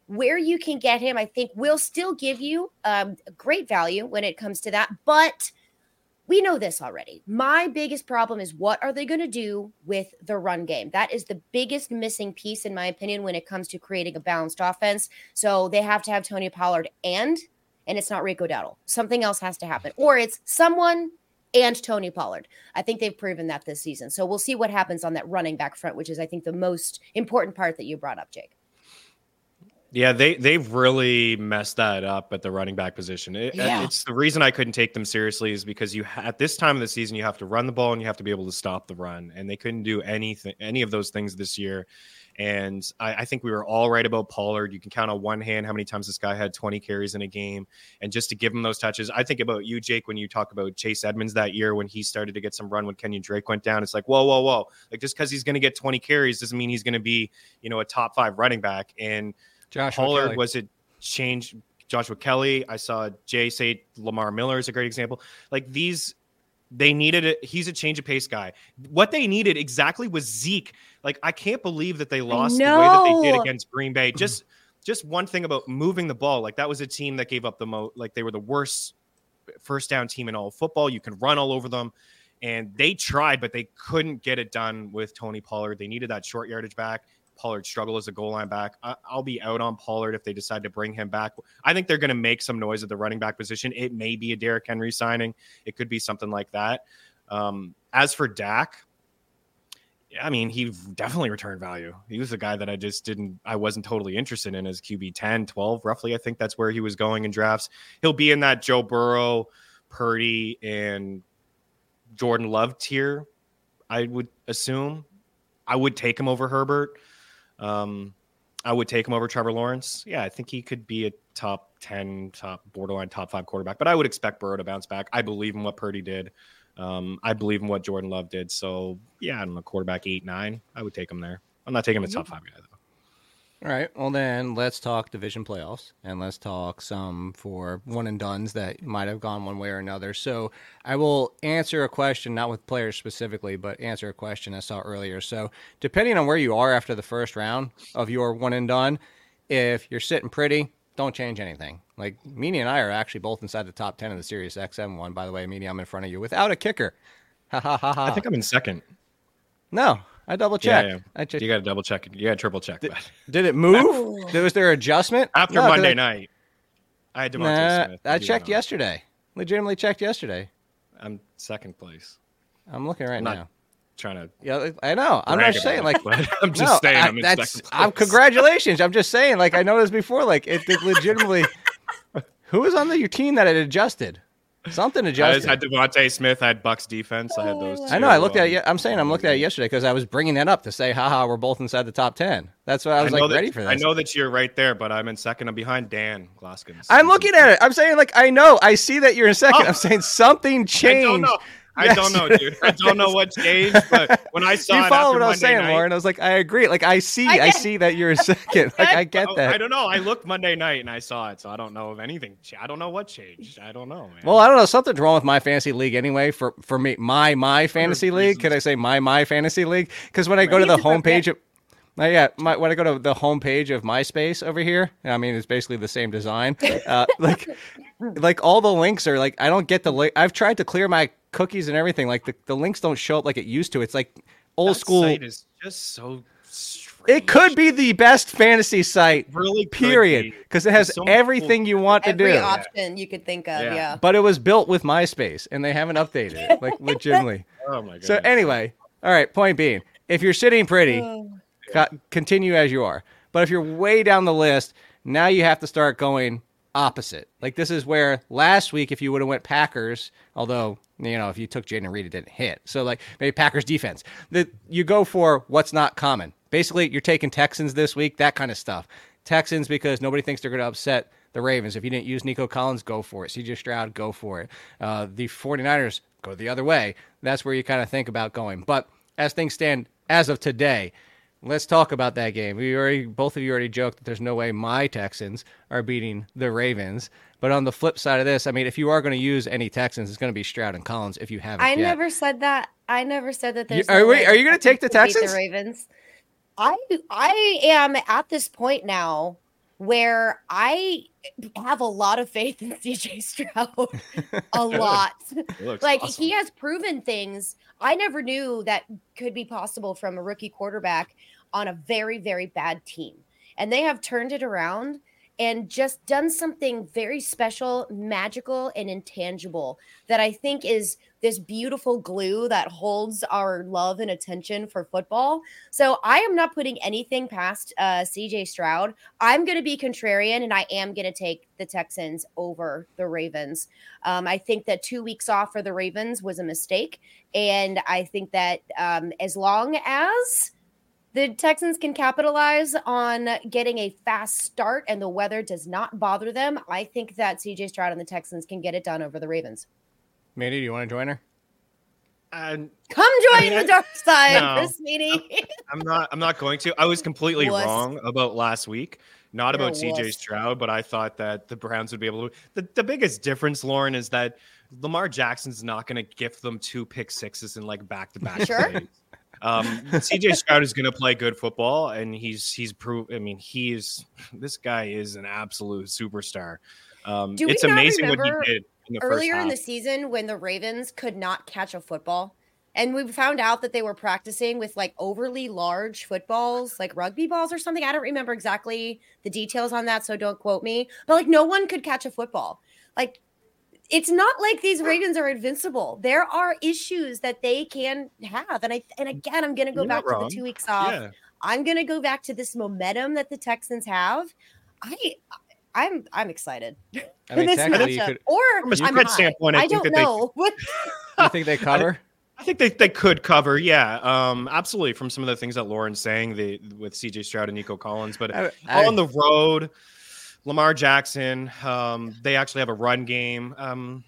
where you can get him, I think will still give you um, great value when it comes to that. But we know this already. My biggest problem is what are they going to do with the run game? That is the biggest missing piece, in my opinion, when it comes to creating a balanced offense. So they have to have Tony Pollard and, and it's not Rico Dowdle. Something else has to happen. Or it's someone and Tony Pollard. I think they've proven that this season. So we'll see what happens on that running back front, which is, I think, the most important part that you brought up, Jake. Yeah, they, they've really messed that up at the running back position. It, Yeah. It's the reason I couldn't take them seriously is because you ha- at this time of the season, you have to run the ball and you have to be able to stop the run. And they couldn't do anything, any of those things this year. And I, I think we were all right about Pollard. You can count on one hand how many times this guy had twenty carries in a game. And just to give him those touches, I think about you, Jake, when you talk about Chase Edmonds that year when he started to get some run when Kenyon Drake went down. It's like, whoa, whoa, whoa. Like just because he's going to get twenty carries doesn't mean he's going to be, you know, a top five running back. And Joshua Pollard Kelly. was it change Joshua Kelly. I saw Jay say Lamar Miller is a great example. Like these, they needed it. He's a change of pace guy. What they needed exactly was Zeke. Like I can't believe that they lost the way that they did know. against Green Bay. Just, just one thing about moving the ball. Like that was a team that gave up the most. Like they were the worst first down team in all of football. You can run all over them. And they tried, but they couldn't get it done with Tony Pollard. They needed that short yardage back. Pollard struggled as a goal line back. I, I'll be out on Pollard if they decide to bring him back. I think they're going to make some noise at the running back position. It may be a Derrick Henry signing. It could be something like that. Um, as for Dak, I mean, he definitely returned value. He was the guy that I just didn't, I wasn't totally interested in as Q B ten, twelve, roughly. I think that's where he was going in drafts. He'll be in that Joe Burrow, Purdy, and Jordan Love tier, I would assume. I would take him over Herbert. Um, I would take him over Trevor Lawrence. Yeah, I think he could be a top ten, top borderline top five quarterback, but I would expect Burrow to bounce back. I believe in what Purdy did. Um, I believe in what Jordan Love did. So yeah, I don't know, quarterback eight, nine, I would take him there. I'm not taking him a top five guy though. All right. Well, then let's talk division playoffs and let's talk some for one and dones that might have gone one way or another. So I will answer a question, not with players specifically, but answer a question I saw earlier. So depending on where you are after the first round of your one and done, if you're sitting pretty, don't change anything. Like Meany and I are actually both inside the top ten of the Sirius X M one. By the way, Meany, I'm in front of you without a kicker. Ha ha ha ha. I think I'm in second. No. I double checked. Yeah, yeah. I just, you got to double check it. You got to triple check. Did, But did it move? Was there adjustment? after No, 'cause Monday I, night, I had DeVonta nah, Smith. I do checked know. yesterday. Legitimately checked yesterday. I'm second place. I'm looking right I'm not now. trying to. Yeah, I know. I'm brag not saying about like. it, but I'm just no, saying I, I'm in that's. second I'm, place. congratulations. I'm just saying. Like I noticed before. Like it, it legitimately. Who was on the, your team that had adjusted? Something I adjusted. just had Devontae Smith. I had Bucks defense. I had those. I know. I looked two, at um, it. I'm saying I'm looking at it yesterday because I was bringing that up to say, haha, we're both inside the top ten. That's why I was know like that, ready for this. I know that you're right there, but I'm in second. I'm behind Dan Glaskins. I'm looking at it. I'm saying like I know. I see that you're in second. Oh. I'm saying something changed. I don't know. I Yes. don't know, dude. I don't know what changed, but when I saw you it follow after what I was Monday saying, night, Lauren. I was like, I agree. Like I see, I, get- see that you're in second. Like I get oh, that. I don't know. I looked Monday night and I saw it, so I don't know if anything. I don't know what changed. I don't know, man. Well, I don't know. Something's wrong with my fantasy league anyway. For for me, my my fantasy league. Could I say my my fantasy league? Because when I go to the homepage of, uh, yeah, my, when I go to the homepage of MySpace over here, I mean, it's basically the same design. Uh, like, like all the links are like I don't get the link. I've tried to clear my cookies and everything. Like the, the links don't show up like it used to. It's like old that school. site is just so strange. It could be the best fantasy site. really could Period. be. Because it has There's so much everything you want to Every do. option you could think of, Yeah. yeah. But it was built with MySpace, and they haven't updated it, like legitimately. Oh my god. So anyway, all right. Point being, if you're sitting pretty, Oh. co- continue as you are. But if you're way down the list, now you have to start going opposite. Like this is where last week, if you would have went Packers, although you know if you took Jaden Reed, it didn't hit. So like maybe Packers defense, that you go for what's not common. Basically, you're taking Texans this week, that kind of stuff. Texans because nobody thinks they're going to upset the Ravens. If you didn't use Nico Collins, go for it. C J Stroud, go for it. Uh, the 49ers, go the other way. That's where you kind of think about going. But as things stand as of today, let's talk about that game. We already, both of you already joked that there's no way my Texans are beating the Ravens. But on the flip side of this, I mean, if you are going to use any Texans, it's going to be Stroud and Collins if you haven't I yet. never said that. I never said that there's You- are no we- way are you gonna Texans take the can beat Texans? The Ravens. I I am at this point now where I have a lot of faith in C J Stroud. A lot. Like awesome. he has proven things I never knew that could be possible from a rookie quarterback on a very, very bad team. And they have turned it around and just done something very special, magical, and intangible that I think is this beautiful glue that holds our love and attention for football. So I am not putting anything past uh, C J Stroud. I'm going to be contrarian, and I am going to take the Texans over the Ravens. Um, I think that two weeks off for the Ravens was a mistake, and I think that um, as long as the Texans can capitalize on getting a fast start and the weather does not bother them, I think that C J Stroud and the Texans can get it done over the Ravens. Mandy, do you want to join her? And Come join I mean, the dark side, no. Chris Meany. I'm not. I'm not going to. I was completely Wuss. wrong about last week. Not You're a about C J wuss. Stroud, but I thought that the Browns would be able to. The, the biggest difference, Lauren, is that Lamar Jackson's not going to gift them two pick sixes in like back to back Sure. plays. Um, C J Stroud is going to play good football, and he's he's proved. I mean, he's this guy is an absolute superstar. Um, Do we it's not amazing what remember he did in the Earlier first in half. the season when the Ravens could not catch a football, and we found out that they were practicing with like overly large footballs, like rugby balls or something. I don't remember exactly the details on that, so don't quote me. But like no one could catch a football. Like it's not like these Ravens are invincible. There are issues that they can have. And I and again, I'm gonna go You're not back to wrong. the two weeks off. Yeah. I'm gonna go back to this momentum that the Texans have. I I'm I'm excited. I mean, for this technically, you matchup. could. Or From a I'm spread not. standpoint, I I think don't that they- know. What You think they cover? I think they, they could cover, yeah, um, absolutely. From some of the things that Lauren's saying, the with C J Stroud and Nico Collins, but I- I- on the road, Lamar Jackson, um, they actually have a run game. Um,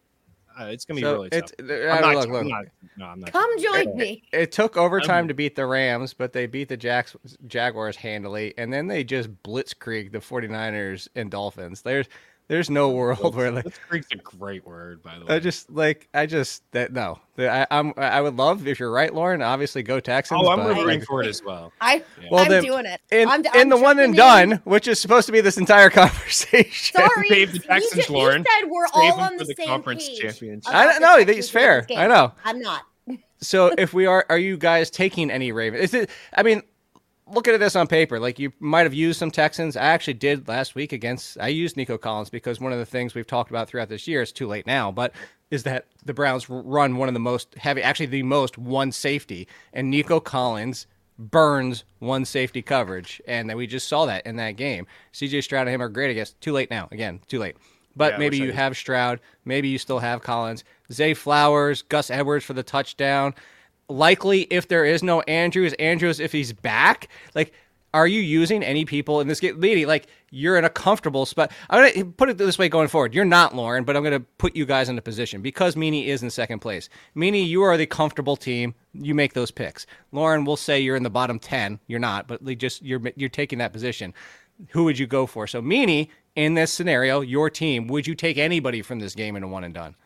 uh, it's gonna be So really tough. it's, I'm I not, look, I'm look. not- no, I'm not. come join me. It took overtime Um, to beat the Rams, but they beat the Jacks, Jaguars handily, and then they just blitzkrieg the 49ers and Dolphins. There's there's no world where like Blitzkrieg's a great word, by the way. I just like I just that no. I, I'm I would love if you're right, Lauren. Obviously, go Texans. oh, I'm but, rooting like, for it as well. I Well, I'm then, doing it. in, I'm, in I'm the one and jumping in. done, which is supposed to be this entire conversation. Sorry, Save the you Texans, ju- you Lauren. said we're Save all them on for the, the same conference page. championship. about I the know, Texans it's winning fair. this I game. know. I'm not. So if we are, are you guys taking any Ravens? Is it? I mean, looking at this on paper, like you might have used some Texans. I actually did last week against. I used Nico Collins because one of the things we've talked about throughout this year, it's too late now, but is that the Browns run one of the most heavy, actually the most one safety, and Nico Collins burns one safety coverage, and then we just saw that in that game. C J Stroud and him are great. I guess too late now. Again, too late. But Yeah, I maybe wish I you did. have Stroud. Maybe you still have Collins. Zay Flowers, Gus Edwards for the touchdown. Likely, if there is no Andrews, Andrews if he's back. Like, are you using any people in this game? Meaning, like, you're in a comfortable spot. I'm going to put it this way going forward. You're not, Lauren, but I'm going to put you guys in a position because Meany is in second place. Meany, you are the comfortable team. You make those picks. Lauren, we'll say you're in the bottom ten. You're not, but like, just you're you're taking that position. Who would you go for? So, Meany, in this scenario, your team, would you take anybody from this game in a one and done?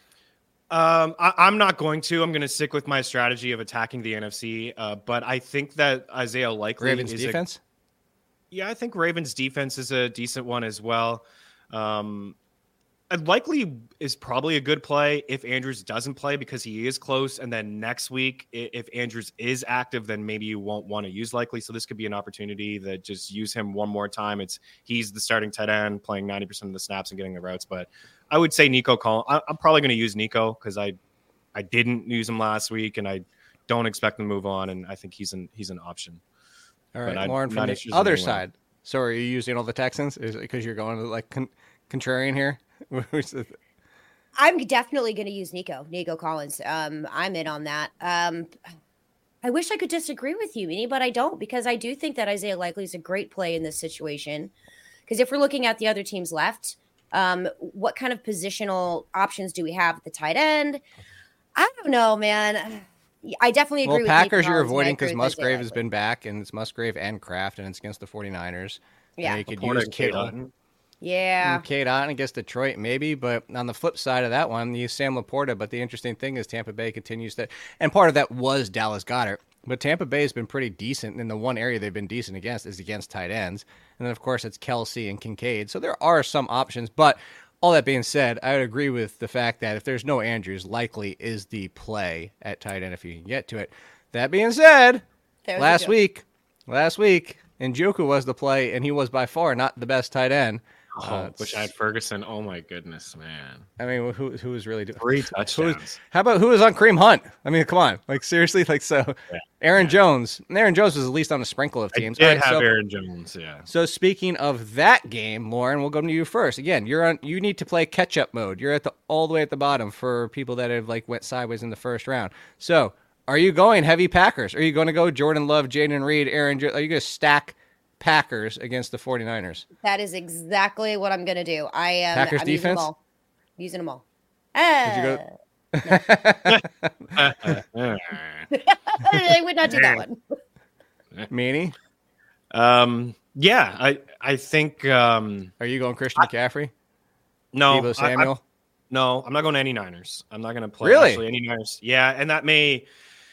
Um, I, I'm not going to. I'm going to stick with my strategy of attacking the N F C. Uh, but I think that Isaiah Likely Ravens is a- defense? yeah, I think Ravens defense is a decent one as well. Um, and Likely is probably a good play if Andrews doesn't play because he is close. And then next week, i- if Andrews is active, then maybe you won't want to use Likely. So this could be an opportunity that just use him one more time. It's he's the starting tight end, playing ninety percent of the snaps and getting the routes. But I would say Nico Collins. I, I'm probably going to use Nico because I I didn't use him last week, and I don't expect him to move on. And I think he's an he's an option. All But right, I'm Lauren, from not the interested in other anyone. side. So are you using all the Texans? Is it because you're going to like con- contrarian here? Which is- I'm definitely going to use Nico, Nico Collins. Um, I'm in on that. Um, I wish I could disagree with you, Meany, but I don't because I do think that Isaiah Likely is a great play in this situation. Because if we're looking at the other teams left, um, what kind of positional options do we have at the tight end? I don't know, man. I definitely agree well, with Packers Nico you're Collins, and I avoiding agree because with Isaiah Musgrave has Likely. been back, and it's Musgrave and Kraft, and it's against the 49ers. Yeah. And you could Laporta use and Kate Kittle. Otten. Yeah. And Kate Otten against Detroit, maybe, but on the flip side of that one, you use Sam Laporta. But the interesting thing is Tampa Bay continues to, and part of that was Dallas Goedert. But Tampa Bay has been pretty decent, and the one area they've been decent against is against tight ends. And then, of course, it's Kelsey and Kincaid. So there are some options. But all that being said, I would agree with the fact that if there's no Andrews, likely is the play at tight end if you can get to it. That being said, There's last week, last week, Njoku was the play, and he was by far not the best tight end. Oh, Uh, wish I had Ferguson. Oh my goodness, man! I mean, who who was really doing Three who touchdowns. was, how about who was on Kareem Hunt? I mean, come on, like seriously, like so. Yeah. Aaron Yeah. Jones, Aaron Jones was at least on a sprinkle of I teams. did All right, have so, Aaron Jones. Yeah. so speaking of that game, Lauren, we'll go to you first. Again, you're on. You need to play catch-up mode. You're at the all the way at the bottom for people that have like went sideways in the first round. So, are you going heavy Packers? Are you going to go Jordan Love, Jaden Reed, Aaron? Jo- Are you going to stack Packers against the 49ers? That is exactly what I'm going to do. I am Packers I'm using them defense? all. Using them all. Did you Uh, go? I would not do that one. Meanie, um. Yeah. I. I think. Um. are you going Christian McCaffrey? No. Deebo I- I- Samuel? No, I'm not going to any Niners. I'm not going to play Really? actually any Niners. Yeah, and that may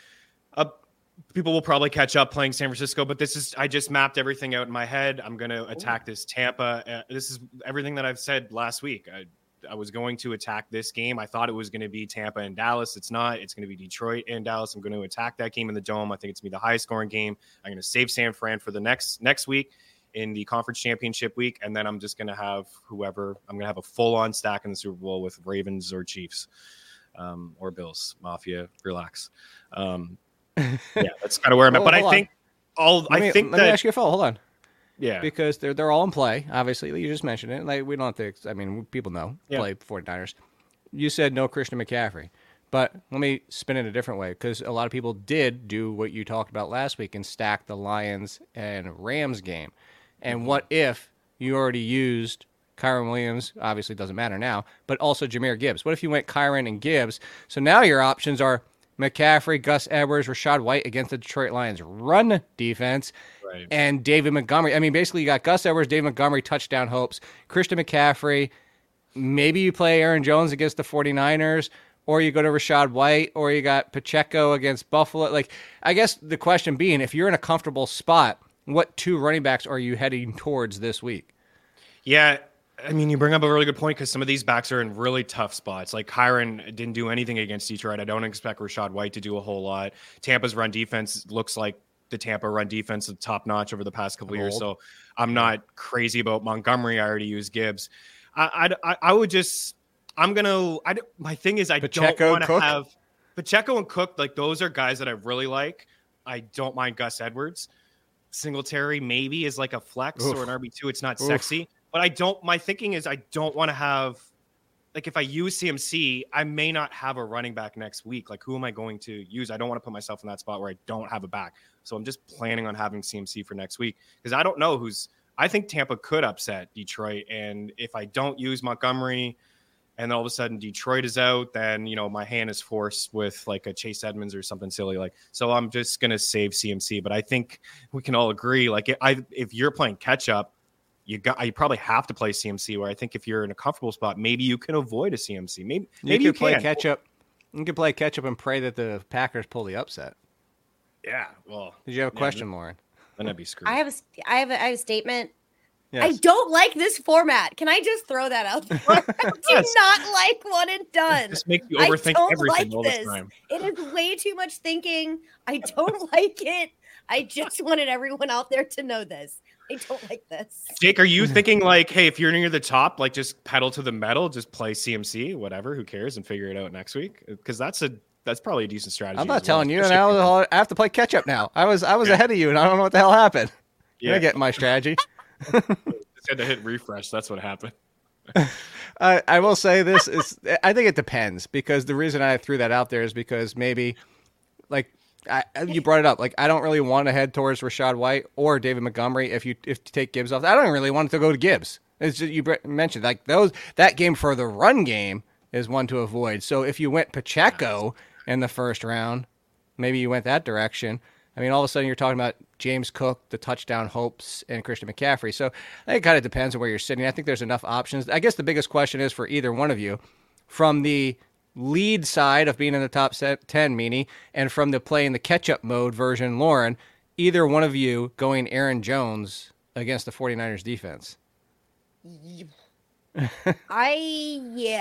uh, people will probably catch up playing San Francisco, but this is I just mapped everything out in my head. I'm going to attack this Tampa. Uh, this is everything that I've said last week. I I was going to attack this game. I thought it was going to be Tampa and Dallas. It's not. It's going to be Detroit and Dallas. I'm going to attack that game in the Dome. I think it's going to be the highest scoring game. I'm going to save San Fran for the next next week in the conference championship week, and then I'm just going to have whoever I'm going to have a full-on stack in the Super Bowl with Ravens or Chiefs um, or Bills. Mafia, relax. Um, yeah, that's kind of where I'm at. Oh, But I hold on. think all Let I me, think let me that ask you a follow. Hold on. yeah, Because they're they're all in play. Obviously, you just mentioned it. Like we don't have to. I mean, people know Yeah. play 49ers. You said no Christian McCaffrey, but let me spin it a different way because a lot of people did do what you talked about last week and stack the Lions and Rams game. And what if you already used Kyron Williams? Obviously, it doesn't matter now, but also Jahmyr Gibbs. What if you went Kyron and Gibbs? So now your options are McCaffrey, Gus Edwards, Rashad White against the Detroit Lions run defense, Right. and David Montgomery. I mean, basically, you got Gus Edwards, David Montgomery, touchdown hopes, Christian McCaffrey. Maybe you play Aaron Jones against the 49ers, or you go to Rashad White, or you got Pacheco against Buffalo. Like, I guess the question being, if you're in a comfortable spot, what two running backs are you heading towards this week? Yeah, I mean, you bring up a really good point because some of these backs are in really tough spots. Like Kyron didn't do anything against Detroit. I don't expect Rashad White to do a whole lot. Tampa's run defense looks like the Tampa run defense is top notch over the past couple of years. So I'm not crazy about Montgomery. I already used Gibbs. I I, I would just I'm gonna. I my thing is I Pacheco, don't want to Cook? have Pacheco and Cook. Like those are guys that I really like. I don't mind Gus Edwards. Singletary maybe is like a flex Oof. or an R B two. It's not Oof. sexy, but I don't. My thinking is I don't want to have like if I use C M C, I may not have a running back next week. Like who am I going to use? I don't want to put myself in that spot where I don't have a back. So I'm just planning on having C M C for next week because I don't know who's. I think Tampa could upset Detroit, and if I don't use Montgomery, and then all of a sudden Detroit is out, then you know my hand is forced with like a Chase Edmonds or something silly like. So I'm just gonna save C M C. But I think we can all agree, like I if you're playing catch up, you got you probably have to play C M C. Where I think if you're in a comfortable spot, maybe you can avoid a C M C. Maybe You maybe could you, play can. catch up. You could play catch up and pray that the Packers pull the upset. Yeah. Well, Did you have a yeah, question, Lauren? then I'd be screwed. I have a, st- I have a, I have a statement. Yes. I don't like this format. Can I just throw that out there? I do Yes. not like one and done. This makes you I overthink don't everything like all this. the time. It is way too much thinking. I don't like it. I just wanted everyone out there to know this. I don't like this. Jake, are you thinking like, hey, if you're near the top, like just pedal to the metal, just play C M C, whatever, who cares, and figure it out next week? Because that's a that's probably a decent strategy. I'm not as well, telling you, and especially- I, was, I have to play catch up now. I was I was ahead of you, and I don't know what the hell happened. Yeah. I get my strategy. Just had to hit refresh. That's what happened. I I will say this is I think it depends because the reason I threw that out there is because maybe like I, you brought it up like I don't really want to head towards Rashad White or David Montgomery if you if you take Gibbs off. I don't really want to go to Gibbs. It's just, you mentioned like those that game for the run game is one to avoid. So if you went Pacheco in the first round, maybe you went that direction. I mean, all of a sudden you're talking about James Cook, the touchdown hopes, and Christian McCaffrey. So I think it kind of depends on where you're sitting. I think there's enough options. I guess the biggest question is for either one of you, from the lead side of being in the top set ten, Meanie, and from the playing the catch-up mode version, Lauren, either one of you going Aaron Jones against the 49ers defense? I,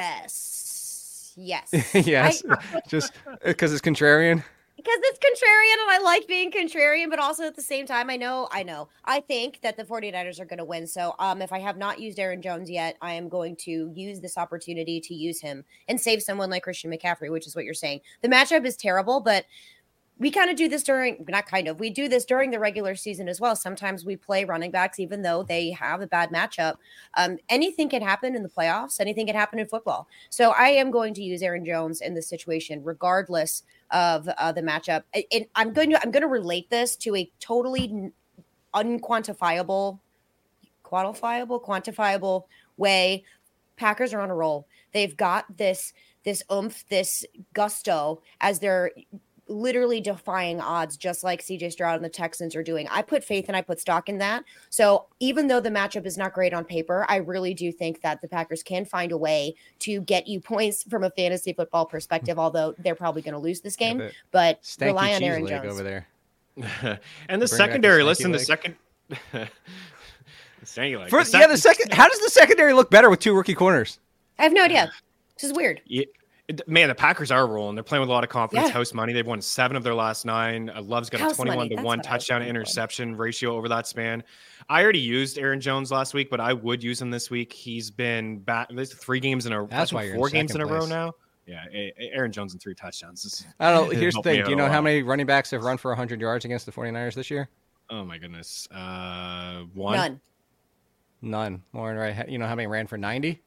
yes. Yes. Yes. I, Just because it's contrarian? Because it's contrarian and I like being contrarian, but also at the same time, I know, I know, I think that the 49ers are going to win. So um, if I have not used Aaron Jones yet, I am going to use this opportunity to use him and save someone like Christian McCaffrey, which is what you're saying. The matchup is terrible, but we kind of do this during, not kind of, we do this during the regular season as well. Sometimes we play running backs, even though they have a bad matchup. Um, anything can happen in the playoffs. Anything can happen in football. So I am going to use Aaron Jones in this situation, regardless of uh, the matchup. And I'm going to, I'm going to relate this to a totally unquantifiable, quantifiable, quantifiable way. Packers are on a roll. They've got this, this oomph, this gusto as they're literally defying odds, just like C J Stroud and the Texans are doing. I put faith and I put stock in that. So even though the matchup is not great on paper, I really do think that the Packers can find a way to get you points from a fantasy football perspective, altholl they're probably going to lose this game, Yeah, but Stanky rely on cheese Aaron leg Jones. over there. And the Bring back the secondary, stanky listen, the leg. second. the stanky leg. For, The yeah, the second- second. How does the secondary look better with two rookie corners? I have no idea. This is weird. Yeah, it- man, the Packers are rolling. They're playing with a lot of confidence. Yeah. House money. They've won seven of their last nine. Uh, Love's got House a twenty-one money, to that's one what I was touchdown to looking for. interception ratio over that span. I already used Aaron Jones last week, but I would use him this week. He's been back. There's three games in a. That's I why think you're in four games in second a row place. now. Yeah, A- A- Aaron Jones and three touchdowns. This is- I don't know. it Here's the helped me thing. out Do you a know how lot. many running backs have run for one hundred yards against the 49ers this year? Oh my goodness. Uh, one. None. None. Lauren, right? You know how many ran for ninety?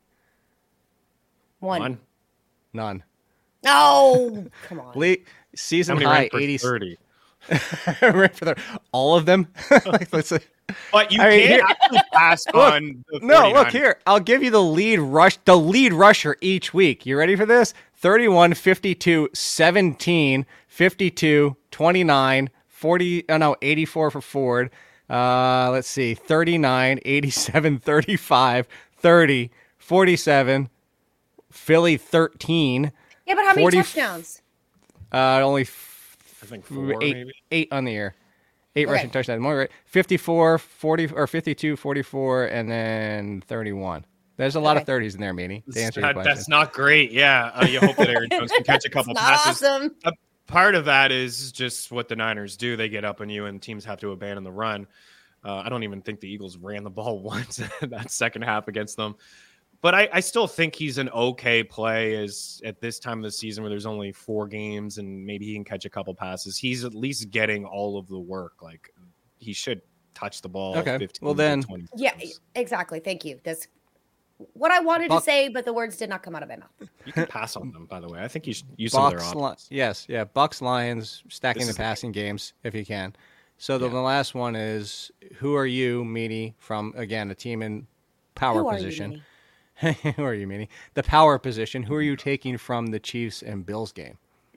One. One. None. No, come on. Le- How season many high ran for eighty. thirty? ran for the, all of them. Like, let's say- But you I mean, can't here- actually pass Look, on. The No, look 49ers. here. I'll give you the lead rush, the lead rusher each week. You ready for this? thirty-one, fifty-two, seventeen, fifty-two, twenty-nine, forty, oh no, eighty-four for Ford. Uh, let's see, thirty-nine, eighty-seven, thirty-five, thirty, forty-seven, Philly thirteen, Yeah, but how many forty touchdowns? uh, only I think four, eight, maybe. eight on the year. Eight Okay. rushing touchdowns. More right. fifty-four, forty, or fifty-two, forty-four, and then thirty-one. There's a lot of Okay. thirties in there, Meanie, to answer your That- question. that's not great. Yeah, uh, you hope that Aaron Jones can catch a couple It's not passes. awesome. A part of that is just what the Niners do. They get up on you, and teams have to abandon the run. Uh, I don't even think the Eagles ran the ball once in that second half against them. But I, I still think he's an okay play as at this time of the season where there's only four games and maybe he can catch a couple passes. He's at least getting all of the work. Like he should touch the ball. Okay. fifteen Well, to then- twenty Yeah, times. exactly. Thank you. That's what I wanted Buck- to say, but the words did not come out of my mouth. You can pass on them, by the way. I think you should use some of their Bucks, options. Li- yes, yeah. Bucks, Lions, stacking This the is the passing games if you can. So the, Yeah. the last one is who are you, Meanie, from again a team in power Who are you, position. Minnie? Who are you, Meanie? The power position. Who are you taking from the Chiefs and Bills game?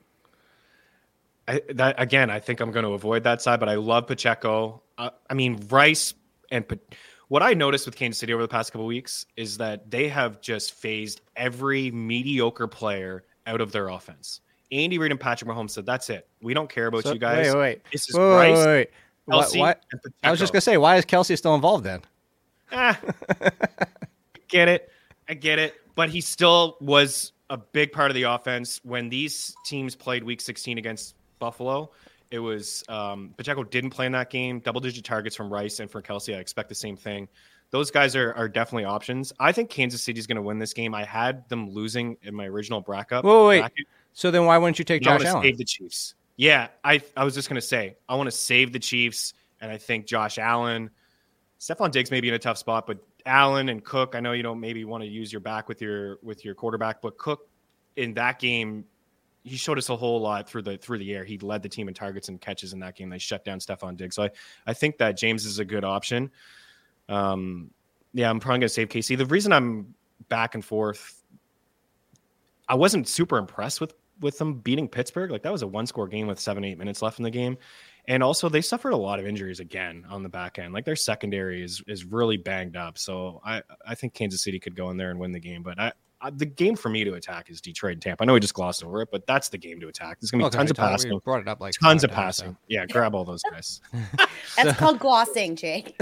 I, that again, I think I'm going to avoid that side, but I love Pacheco. Uh, I mean, Rice and Pa- what I noticed with Kansas City over the past couple of weeks is that they have just phased every mediocre player out of their offense. Andy Reid and Patrick Mahomes said, "That's it. We don't care about So- you guys. Wait, wait, wait. This is Wait, wait, Rice, wait, wait. Why- Kelsey, why- and I was just Pacheco." gonna say, why is Kelsey still involved then? Ah, I get it. I get it. But he still was a big part of the offense. When these teams played week sixteen against Buffalo, it was um, Pacheco didn't play in that game. Double-digit targets from Rice and for Kelsey. I expect the same thing. Those guys are, are definitely options. I think Kansas City is going to win this game. I had them losing in my original bracket. Wait, wait, wait. bracket. So then why wouldn't you take I want Josh to Allen? save the Chiefs. Yeah, I I was just going to say, I want to save the Chiefs, and I think Josh Allen, Stephon Diggs may be in a tough spot, but Allen and Cook, I know you don't maybe want to use your back with your with your quarterback, but Cook in that game, he showed us a whole lot through the through the air. He led the team in targets and catches in that game. They shut down Stephon Diggs. So I, I think that James is a good option. Um, yeah, I'm probably going to save K C. The reason I'm back and forth, I wasn't super impressed with with them beating Pittsburgh. Like that was a one score game with seven, eight minutes left in the game. And also they suffered a lot of injuries again on the back end. Like their secondary is, is really banged up. So I, I think Kansas City could go in there and win the game, but I, uh, the game for me to attack is Detroit and Tampa. I know we just glossed over it, but that's the game to attack. There's gonna be Okay, tons of we talked- passing, we brought it up like tons of five times, passing. so. Yeah, grab all those guys. That's called glossing, Jake.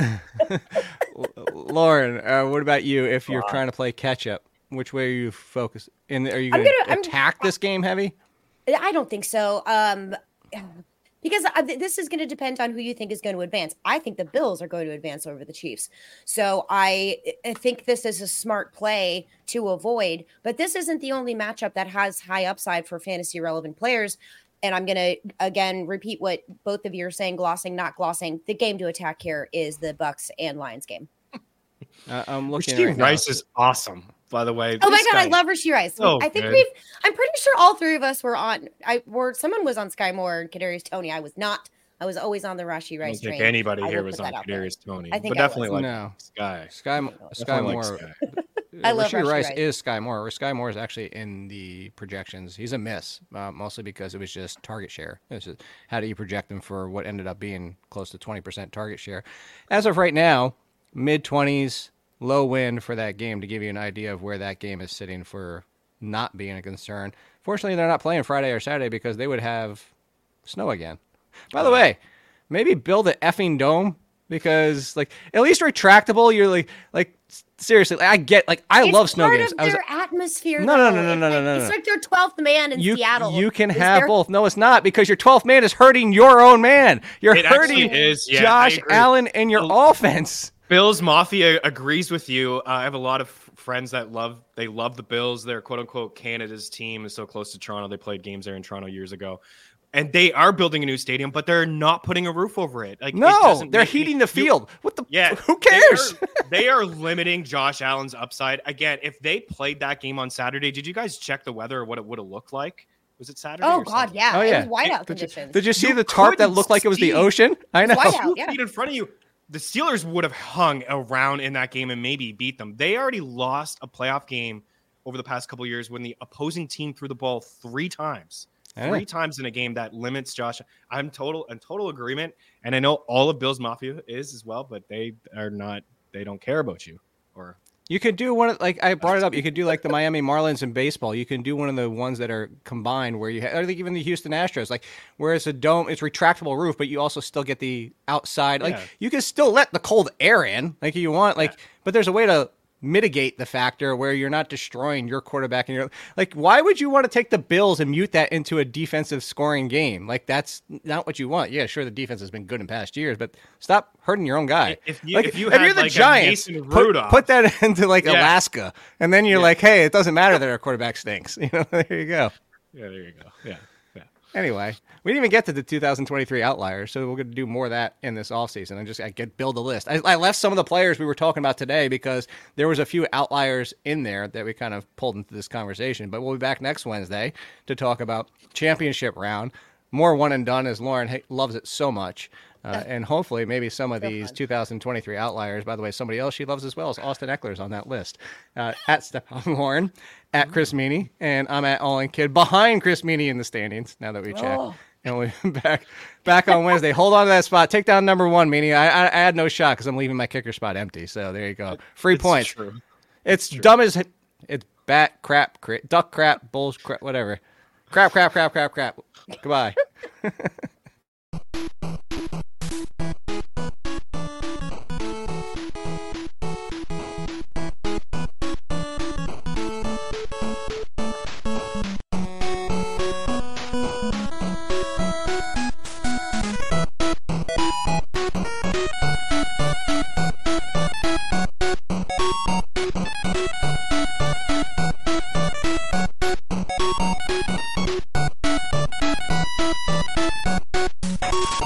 Lauren, uh, what about you? If you're trying to play catch up, which way are you focused? In are you I'm going to gonna- I'm- attack this game heavy? I don't think so. Um, because I, this is going to depend on who you think is going to advance. I think the Bills are going to advance over the Chiefs. So I, I think this is a smart play to avoid. But this isn't the only matchup that has high upside for fantasy relevant players. And I'm going to, again, repeat what both of you are saying, glossing, not glossing. The game to attack here is the Bucks and Lions game. Uh, I'm looking Steve right now. Rice is awesome, by the way. Oh my This god, I guy- love Rashee Rice. so I think good. we've. I'm pretty sure all three of us were on. I were someone was on Sky Moore and Kadarius Toney. I was not. I was always on the Rashee I don't Rice think train. anybody I here will was put on that out there. Kadarius Toney, I think but I definitely was. like No. Sky. Sky, Sky Definitely Moore. like Sky. I love Rashee Rashee Rice Rice. is Sky Moore. Sky Moore is actually in the projections. He's a miss, uh, mostly because it was just target share. It's just, how do you project him for what ended up being close to twenty percent target share? As of right now, mid twenties, low win for that game to give you an idea of where that game is sitting for not being a concern. Fortunately, they're not playing Friday or Saturday because they would have snow again. By the way, maybe build an effing dome because, like, at least retractable. You're like, like seriously, like, I get, like, I It's love snow part games. Of I was, their atmosphere. No, no, no, though. no, It's no, like, no, no, It's no. like their twelfth man in you, Seattle. you can is have their- both. No, it's not because your twelfth man is hurting your own man. You're It actually hurting is, yeah, I Josh agree. Allen and your offense. Bills Mafia agrees with you. Uh, I have a lot of friends that love they love the Bills. They're quote unquote Canada's team is so close to Toronto. They played games there in Toronto years ago. And they are building a new stadium, but they're not putting a roof over it. Like it No, doesn't they're make me- heating the you- field. What the? Yeah, Who cares? They are, they are limiting Josh Allen's upside. Again, if they played that game on Saturday, did you guys check the weather or what it would have looked like? Was it Saturday? Oh or God, Sunday? yeah. Oh, yeah. It was whiteout Did you, conditions. did you see You the tarp that couldn't looked like it was the see. ocean? I know. Whiteout. Two yeah. feet in front of you. The Steelers would have hung around in that game and maybe beat them. They already lost a playoff game over the past couple of years when the opposing team threw the ball three times. Yeah. Three times in a game that limits Josh. I'm total in total agreement, and I know all of Bills Mafia is as well, but they are not. They don't care about you. Or You could do one of, like I brought it up. You could do like the Miami Marlins in baseball. You can do one of the ones that are combined where you, ha- I think even the Houston Astros, like where it's a dome, it's retractable roof, but you also still get the outside. Like Yeah. you can still let the cold air in, like you want. Like, but there's a way to mitigate the factor where you're not destroying your quarterback and you're like, why would you want to take the Bills and mute that into a defensive scoring game? Like that's not what you want. Yeah, sure, the defense has been good in past years, but stop hurting your own guy. If you- like, if you you're had, the like, a Giants, Mason put, Rudolph- put that into like Yeah. Alaska, and then you're like, hey, it doesn't matter that our quarterback stinks. You know, there you go. yeah, there you go. Yeah, yeah. Anyway, we didn't even get to the two thousand twenty-three outliers, so we're going to do more of that in this offseason and just I get build a list. I, I left some of the players we were talking about today because there was a few outliers in there that we kind of pulled into this conversation. But we'll be back next Wednesday to talk about championship round. More one and done as Lauren ha- loves it so much. Uh, and hopefully maybe some of So these fun. two thousand twenty-three outliers. By the way, somebody else she loves as well is Austin Eckler's on that list. Uh, at Stephon Lauren, at Chris Meany, and I'm at All In Kid behind Chris Meany in the standings now that we check. Oh. And we'll be back, back on Wednesday. Hold on to that spot. Take down number one, Meany. I, I, I had no shot because I'm leaving my kicker spot empty. So there you go. Free It's points. true. It's dumb as it's bat crap, cra- duck crap, bulls crap, whatever. Crap, crap, crap, crap, crap. Goodbye.